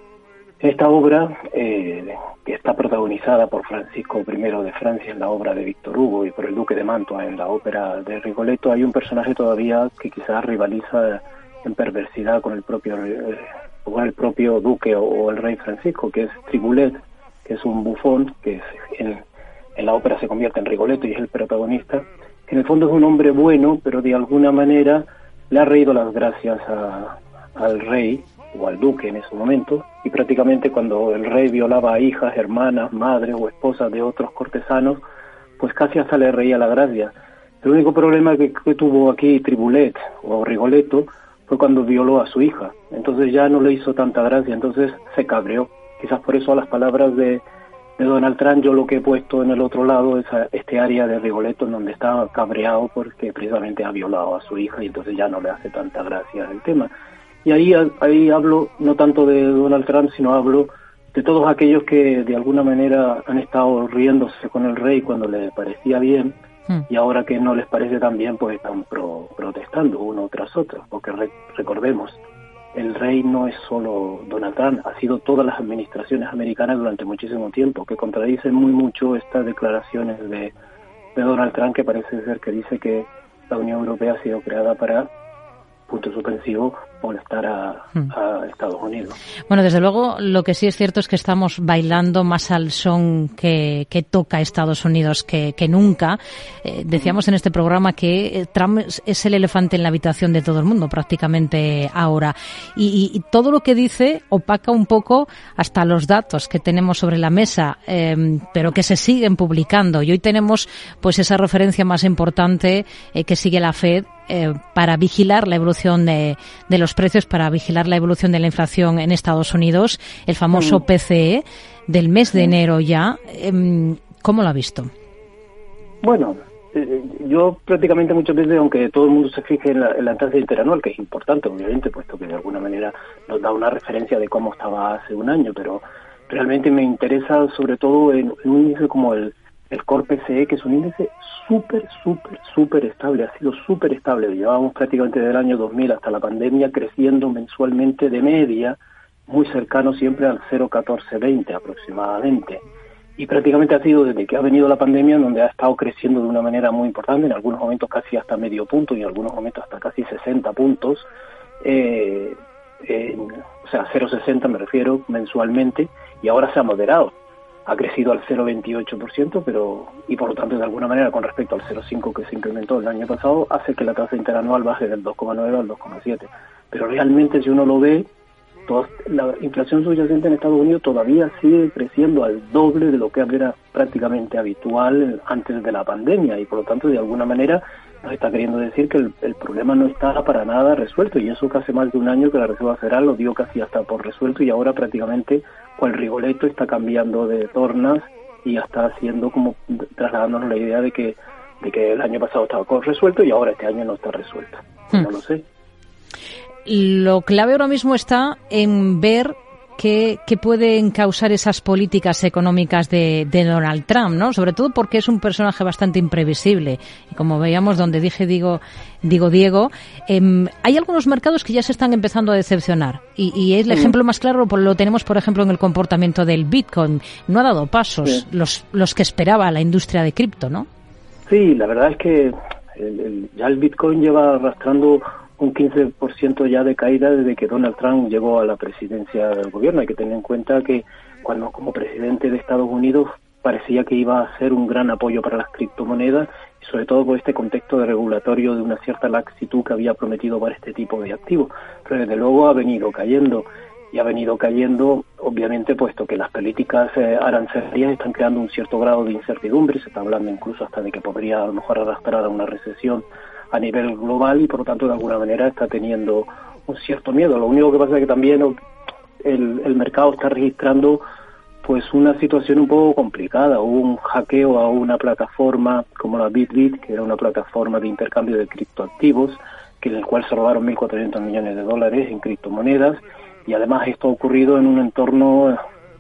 en esta obra, eh, que está protagonizada por Francisco primero de Francia en la obra de Víctor Hugo y por el duque de Mantua en la ópera de Rigoletto, hay un personaje todavía que quizás rivaliza en perversidad con el propio eh, con el propio duque o, o el rey Francisco, que es Triboulet, que es un bufón que es, en, en la ópera se convierte en Rigoletto y es el protagonista, que en el fondo es un hombre bueno, pero de alguna manera le ha reído las gracias a, al rey o al duque en ese momento, y prácticamente cuando el rey violaba a hijas, hermanas, madres o esposas de otros cortesanos, pues casi hasta le reía la gracia. El único problema que, que tuvo aquí Triboulet o Rigoletto fue cuando violó a su hija, entonces ya no le hizo tanta gracia, entonces se cabreó. Quizás por eso a las palabras de, de Donald Trump yo lo que he puesto en el otro lado es a este área de Rigoletto en donde está cabreado porque precisamente ha violado a su hija y entonces ya no le hace tanta gracia el tema. Y ahí, ahí hablo no tanto de Donald Trump, sino hablo de todos aquellos que de alguna manera han estado riéndose con el rey cuando le parecía bien, mm. y ahora que no les parece tan bien, pues están pro, protestando uno tras otro. Porque re, recordemos, el rey no es solo Donald Trump, ha sido todas las administraciones americanas durante muchísimo tiempo, que contradicen muy mucho estas declaraciones de, de Donald Trump, que parece ser que dice que la Unión Europea ha sido creada para, punto suspensivo, molestar a, a Estados Unidos. Bueno, desde luego, lo que sí es cierto es que estamos bailando más al son que, que toca Estados Unidos que, que nunca. Eh, decíamos en este programa que Trump es el elefante en la habitación de todo el mundo, prácticamente ahora. Y, y, y todo lo que dice opaca un poco hasta los datos que tenemos sobre la mesa, eh, pero que se siguen publicando. Y hoy tenemos pues esa referencia más importante eh, que sigue la Fed, Eh, para vigilar la evolución de, de los precios, para vigilar la evolución de la inflación en Estados Unidos, el famoso P C E del mes de enero ya. Eh, ¿Cómo lo ha visto? Bueno, eh, yo prácticamente muchas veces, aunque todo el mundo se fije en la, en la tasa interanual, que es importante obviamente, puesto que de alguna manera nos da una referencia de cómo estaba hace un año, pero realmente me interesa sobre todo en, en un índice como el el Core P C E, que es un índice súper, súper, súper estable, ha sido súper estable. Llevábamos prácticamente desde el año dos mil hasta la pandemia creciendo mensualmente de media, muy cercano siempre al cero coma catorce veinte aproximadamente. Y prácticamente ha sido desde que ha venido la pandemia en donde ha estado creciendo de una manera muy importante, en algunos momentos casi hasta medio punto y en algunos momentos hasta casi sesenta puntos, eh, eh, o sea, cero coma sesenta me refiero mensualmente, y ahora se ha moderado. Ha crecido al cero coma veintiocho por ciento, pero y por lo tanto de alguna manera con respecto al cero coma cinco por ciento que se incrementó el año pasado, hace que la tasa interanual baje del dos coma nueve al dos coma siete. Pero realmente si uno lo ve, toda, la inflación subyacente en Estados Unidos todavía sigue creciendo al doble de lo que era prácticamente habitual antes de la pandemia, y por lo tanto de alguna manera nos está queriendo decir que el, el problema no está para nada resuelto, y eso que hace más de un año que la Reserva Federal lo dio casi hasta por resuelto, y ahora prácticamente con el Rigoletto está cambiando de tornas y ya está haciendo como trasladándonos la idea de que de que el año pasado estaba resuelto y ahora este año no está resuelto. Hmm. No lo sé. Lo clave ahora mismo está en ver qué, qué pueden causar esas políticas económicas de, de Donald Trump, ¿no? Sobre todo porque es un personaje bastante imprevisible. Y como veíamos donde dije digo, digo Diego, eh, hay algunos mercados que ya se están empezando a decepcionar. Y, y el ejemplo más claro lo tenemos, por ejemplo, en el comportamiento del Bitcoin. No ha dado pasos sí. los, los que esperaba la industria de cripto, ¿no? Sí, la verdad es que el, el, ya el Bitcoin lleva arrastrando un quince por ciento ya de caída desde que Donald Trump llegó a la presidencia del gobierno. Hay que tener en cuenta que cuando como presidente de Estados Unidos parecía que iba a ser un gran apoyo para las criptomonedas, y sobre todo por este contexto de regulatorio de una cierta laxitud que había prometido para este tipo de activos. Pero desde luego ha venido cayendo, y ha venido cayendo obviamente puesto que las políticas eh, arancelarias están creando un cierto grado de incertidumbre. Se está hablando incluso hasta de que podría a lo mejor arrastrar a una recesión a nivel global, y por lo tanto de alguna manera está teniendo un cierto miedo. Lo único que pasa es que también el, el mercado está registrando pues una situación un poco complicada. Hubo un hackeo a una plataforma como la Bitbit, que era una plataforma de intercambio de criptoactivos, que en el cual se robaron mil cuatrocientos millones de dólares en criptomonedas, y además esto ha ocurrido en un entorno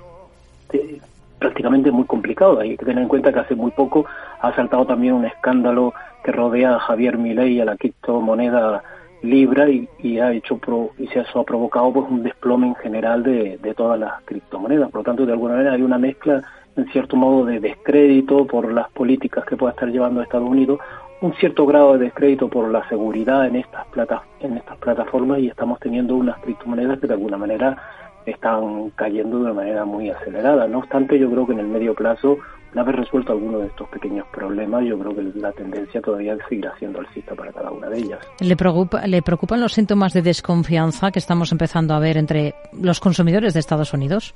de, prácticamente muy complicado. Hay que tener en cuenta que hace muy poco ha saltado también un escándalo que rodea a Javier Milei y a la criptomoneda Libra, y, y ha hecho pro, y se eso ha provocado pues un desplome en general de, de todas las criptomonedas. Por lo tanto, de alguna manera hay una mezcla, en cierto modo, de descrédito por las políticas que pueda estar llevando Estados Unidos, un cierto grado de descrédito por la seguridad en estas plata, en estas plataformas, y estamos teniendo unas criptomonedas que de alguna manera están cayendo de una manera muy acelerada. No obstante, yo creo que en el medio plazo, una vez resuelto alguno de estos pequeños problemas, yo creo que la tendencia todavía seguirá siendo alcista para cada una de ellas. ¿Le preocupa, ¿Le preocupan los síntomas de desconfianza que estamos empezando a ver entre los consumidores de Estados Unidos?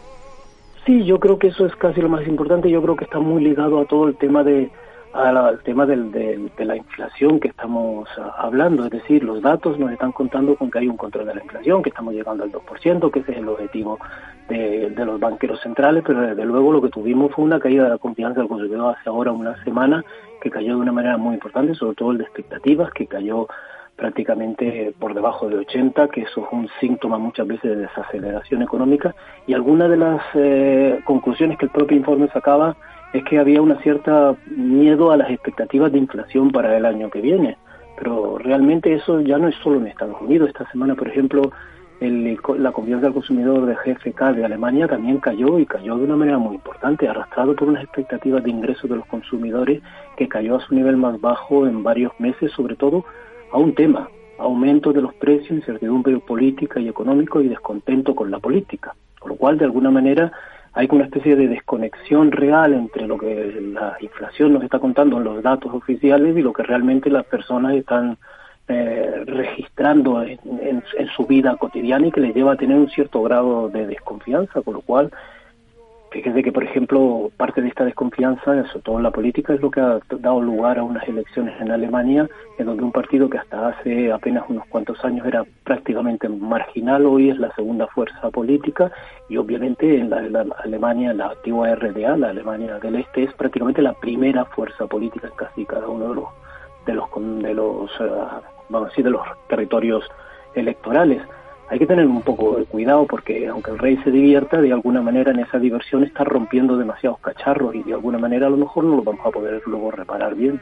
Sí, yo creo que eso es casi lo más importante. Yo creo que está muy ligado a todo el tema de al tema del, del, de la inflación que estamos hablando. Es decir, los datos nos están contando con que hay un control de la inflación, que estamos llegando al dos por ciento, que ese es el objetivo de, de los banqueros centrales, pero desde luego lo que tuvimos fue una caída de la confianza del consumidor hace ahora una semana, que cayó de una manera muy importante, sobre todo el de expectativas, que cayó prácticamente por debajo de ochenta, que eso es un síntoma muchas veces de desaceleración económica, y algunas de las eh, conclusiones que el propio informe sacaba es que había una cierta miedo a las expectativas de inflación para el año que viene, pero realmente eso ya no es solo en Estados Unidos. Esta semana, por ejemplo, el, la confianza del consumidor de G F K de Alemania también cayó, y cayó de una manera muy importante, arrastrado por unas expectativas de ingresos de los consumidores que cayó a su nivel más bajo en varios meses, sobre todo a un tema: aumento de los precios, incertidumbre política y económico y descontento con la política, con lo cual de alguna manera hay una especie de desconexión real entre lo que la inflación nos está contando en los datos oficiales y lo que realmente las personas están eh, registrando en, en, en su vida cotidiana, y que les lleva a tener un cierto grado de desconfianza, con lo cual fíjese que, por ejemplo, parte de esta desconfianza, sobre todo en la política, es lo que ha dado lugar a unas elecciones en Alemania, en donde un partido que hasta hace apenas unos cuantos años era prácticamente marginal, hoy es la segunda fuerza política, y obviamente en la, la Alemania, la antigua R D A, la Alemania del Este, es prácticamente la primera fuerza política en casi cada uno de los de los de los uh, vamos a decir, de los territorios electorales. Hay que tener un poco de cuidado, porque aunque el rey se divierta, de alguna manera en esa diversión está rompiendo demasiados cacharros, y de alguna manera a lo mejor no lo vamos a poder luego reparar bien.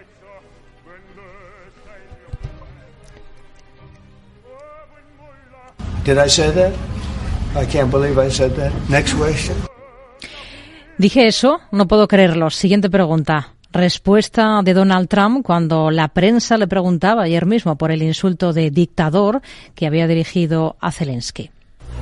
Did I say that? I can't believe I said that. Next question. Dije eso, no puedo creerlo. Siguiente pregunta. Respuesta de Donald Trump cuando la prensa le preguntaba ayer mismo por el insulto de dictador que había dirigido a Zelensky.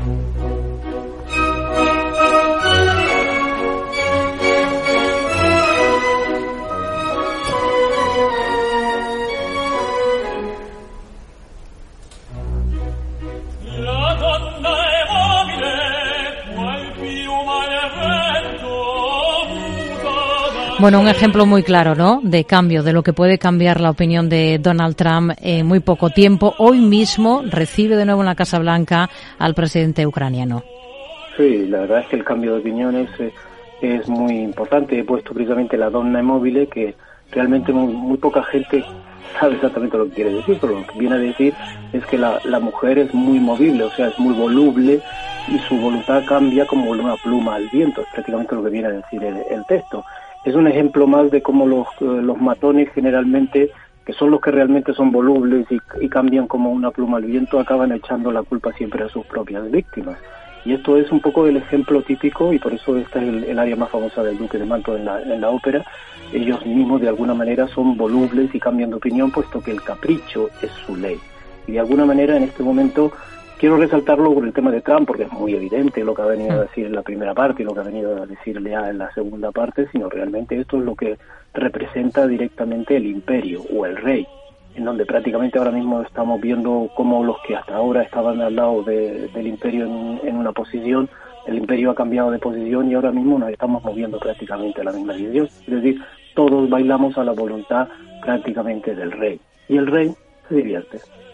Bueno, un ejemplo muy claro, ¿no?, de cambio, de lo que puede cambiar la opinión de Donald Trump en muy poco tiempo. Hoy mismo recibe de nuevo en la Casa Blanca al presidente ucraniano. Sí, la verdad es que el cambio de opiniones es, es muy importante. He puesto precisamente la donna mobile, que realmente muy, muy poca gente sabe exactamente lo que quiere decir, pero lo que viene a decir es que la, la mujer es muy movible, o sea, es muy voluble, y su voluntad cambia como una pluma al viento. Es prácticamente lo que viene a decir el, el texto. Es un ejemplo más de cómo los, los matones generalmente, que son los que realmente son volubles y, y cambian como una pluma al viento, acaban echando la culpa siempre a sus propias víctimas. Y esto es un poco el ejemplo típico, y por eso esta es el, el área más famosa del Duque de Manto en la, en la ópera. Ellos mismos de alguna manera son volubles y cambian de opinión, puesto que el capricho es su ley. Y de alguna manera en este momento quiero resaltarlo por el tema de Trump, porque es muy evidente lo que ha venido a decir en la primera parte y lo que ha venido a decirle en la segunda parte, sino realmente esto es lo que representa directamente el imperio o el rey, en donde prácticamente ahora mismo estamos viendo cómo los que hasta ahora estaban al lado de, del imperio en, en una posición, el imperio ha cambiado de posición y ahora mismo nos estamos moviendo prácticamente a la misma dirección. Es decir, todos bailamos a la voluntad prácticamente del rey, y el rey se divierte.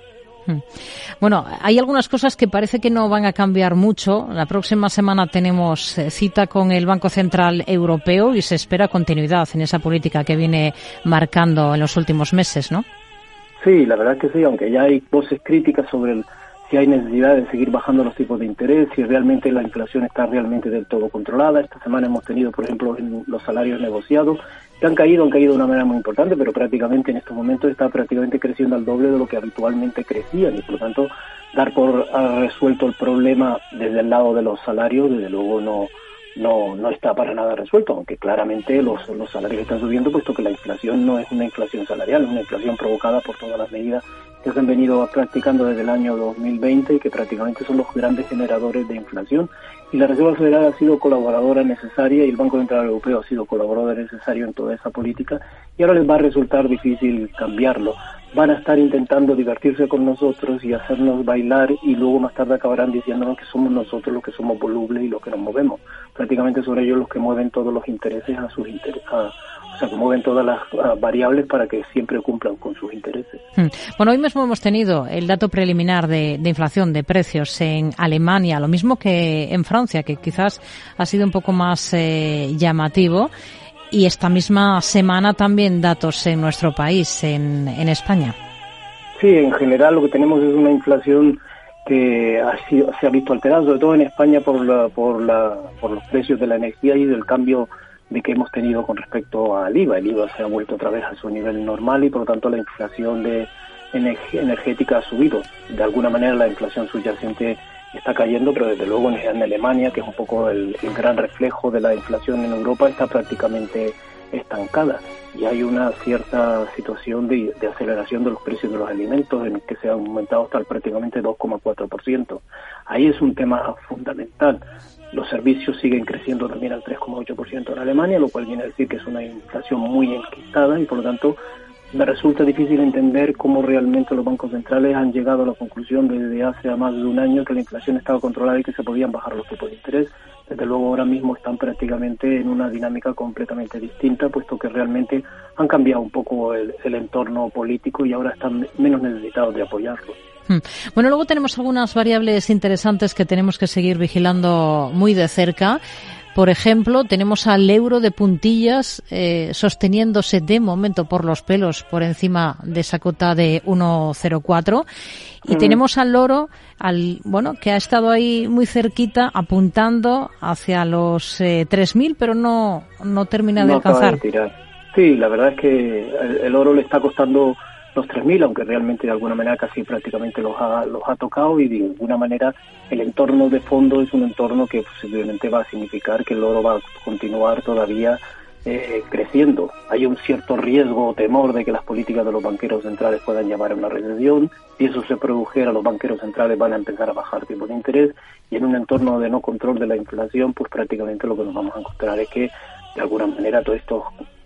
Bueno, hay algunas cosas que parece que no van a cambiar mucho. La próxima semana tenemos cita con el Banco Central Europeo y se espera continuidad en esa política que viene marcando en los últimos meses, ¿no? Sí, la verdad que sí, aunque ya hay voces críticas sobre el, si hay necesidad de seguir bajando los tipos de interés, si realmente la inflación está realmente del todo controlada. Esta semana hemos tenido, por ejemplo, los salarios negociados, que han caído, han caído de una manera muy importante, pero prácticamente en estos momentos está prácticamente creciendo al doble de lo que habitualmente crecían y por lo tanto dar por resuelto el problema desde el lado de los salarios, desde luego no no no está para nada resuelto, aunque claramente los, los salarios están subiendo, puesto que la inflación no es una inflación salarial, es una inflación provocada por todas las medidas que se han venido practicando desde el año dos mil veinte y que prácticamente son los grandes generadores de inflación. Y la Reserva Federal ha sido colaboradora necesaria y el Banco Central Europeo ha sido colaborador necesario en toda esa política y ahora les va a resultar difícil cambiarlo. Van a estar intentando divertirse con nosotros y hacernos bailar y luego más tarde acabarán diciéndonos que somos nosotros los que somos volubles y los que nos movemos. Prácticamente son ellos los que mueven todos los intereses a sus intereses, a, o sea, que mueven todas las uh, variables para que siempre cumplan con sus intereses. Hmm. Bueno, hoy mismo hemos tenido el dato preliminar de, de inflación de precios en Alemania, lo mismo que en Francia, que quizás ha sido un poco más eh, llamativo. Y esta misma semana también datos en nuestro país, en, en España. Sí, en general lo que tenemos es una inflación que ha sido, se ha visto alterada, sobre todo en España por la, por la, por los precios de la energía y del cambio de que hemos tenido con respecto al I V A. El I V A se ha vuelto otra vez a su nivel normal y por lo tanto la inflación de energética ha subido. De alguna manera la inflación subyacente está cayendo, pero desde luego en Alemania, que es un poco el, el gran reflejo de la inflación en Europa, está prácticamente estancada y hay una cierta situación de, de aceleración de los precios de los alimentos en que se ha aumentado hasta el prácticamente dos coma cuatro por ciento. Ahí es un tema fundamental. Los servicios siguen creciendo también al tres coma ocho por ciento en Alemania, lo cual viene a decir que es una inflación muy enquistada y por lo tanto me resulta difícil entender cómo realmente los bancos centrales han llegado a la conclusión desde hace más de un año que la inflación estaba controlada y que se podían bajar los tipos de interés. Desde luego ahora mismo están prácticamente en una dinámica completamente distinta, puesto que realmente han cambiado un poco el, el entorno político y ahora están menos necesitados de apoyarlo. Bueno, luego tenemos algunas variables interesantes que tenemos que seguir vigilando muy de cerca. Por ejemplo, tenemos al euro de puntillas eh, sosteniéndose de momento por los pelos por encima de esa cota de uno coma cero cuatro y mm. tenemos al oro, al bueno, que ha estado ahí muy cerquita apuntando hacia los eh, tres mil, pero no no termina de no alcanzar. De tirar. Sí, la verdad es que el, el oro le está costando los tres mil, aunque realmente de alguna manera casi prácticamente los ha, los ha tocado y de alguna manera el entorno de fondo es un entorno que posiblemente va a significar que el oro va a continuar todavía eh, creciendo. Hay un cierto riesgo o temor de que las políticas de los banqueros centrales puedan llevar a una recesión. Si eso se produjera, los banqueros centrales van a empezar a bajar tipos de interés y en un entorno de no control de la inflación, pues prácticamente lo que nos vamos a encontrar es que de alguna manera todos estos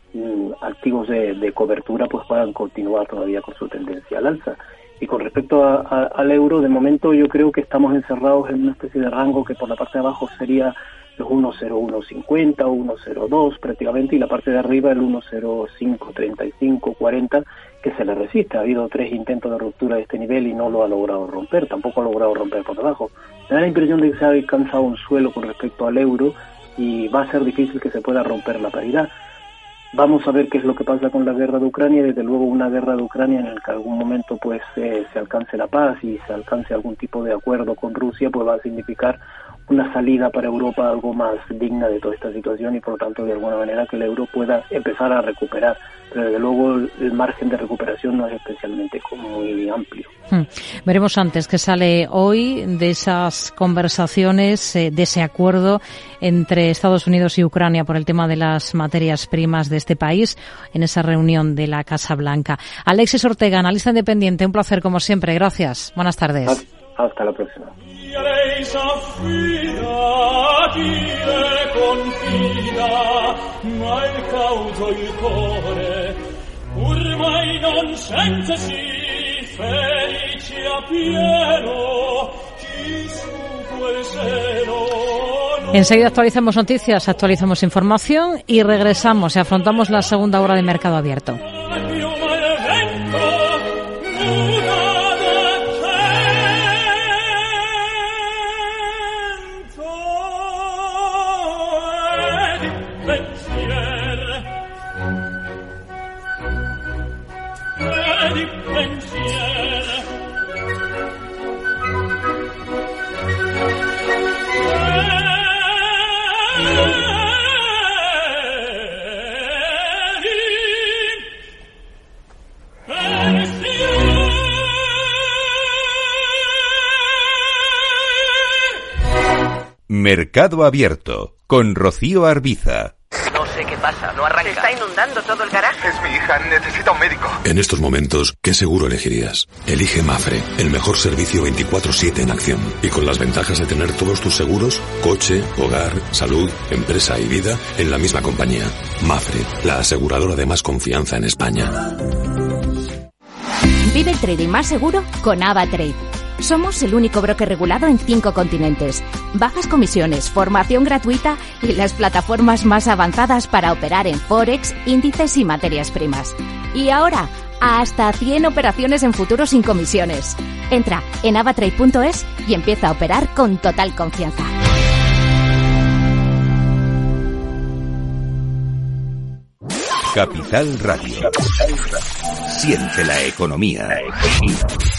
activos de, de cobertura pues puedan continuar todavía con su tendencia al alza. Y con respecto a, a, al euro, de momento yo creo que estamos encerrados en una especie de rango que por la parte de abajo sería los uno coma cero uno cincuenta o uno coma cero dos prácticamente, y la parte de arriba el uno coma cero cinco treinta y cinco cuarenta, que se le resiste. Ha habido tres intentos de ruptura de este nivel y no lo ha logrado romper, tampoco ha logrado romper por debajo. Me da la impresión de que se ha alcanzado un suelo con respecto al euro y va a ser difícil que se pueda romper la paridad. Vamos a ver qué es lo que pasa con la guerra de Ucrania. Desde luego una guerra de Ucrania en la que algún momento pues eh, se alcance la paz y se alcance algún tipo de acuerdo con Rusia, pues va a significar una salida para Europa algo más digna de toda esta situación y por lo tanto de alguna manera que el euro pueda empezar a recuperar. Pero desde luego el, el margen de recuperación no es especialmente como muy amplio. Hmm. Veremos antes qué sale hoy de esas conversaciones, eh, de ese acuerdo entre Estados Unidos y Ucrania por el tema de las materias primas de este país en esa reunión de la Casa Blanca. Alexis Ortega, analista independiente, un placer como siempre. Gracias. Buenas tardes. Hasta, hasta la próxima. Lei s'affida a chi le confida, ma il cauto il cuore ormai non sentesi felice a pieno chi su quel seno. Enseguida actualizamos noticias, actualizamos información y regresamos y afrontamos la segunda hora de Mercado Abierto. pensier e di pensier Mercado Abierto, con Rocío Arbiza. No sé qué pasa, no arranca. Se está inundando todo el garaje. Es mi hija, necesita un médico. En estos momentos, ¿qué seguro elegirías? Elige Mafre, el mejor servicio veinticuatro siete en acción. Y con las ventajas de tener todos tus seguros, coche, hogar, salud, empresa y vida, en la misma compañía. Mafre, la aseguradora de más confianza en España. Vive el trading más seguro con AvaTrade. Somos el único broker regulado en cinco continentes. Bajas comisiones, formación gratuita y las plataformas más avanzadas para operar en Forex, índices y materias primas. Y ahora, hasta cien operaciones en futuros sin comisiones. Entra en avatrade punto es y empieza a operar con total confianza. Capital Radio. Siente la economía. La economía.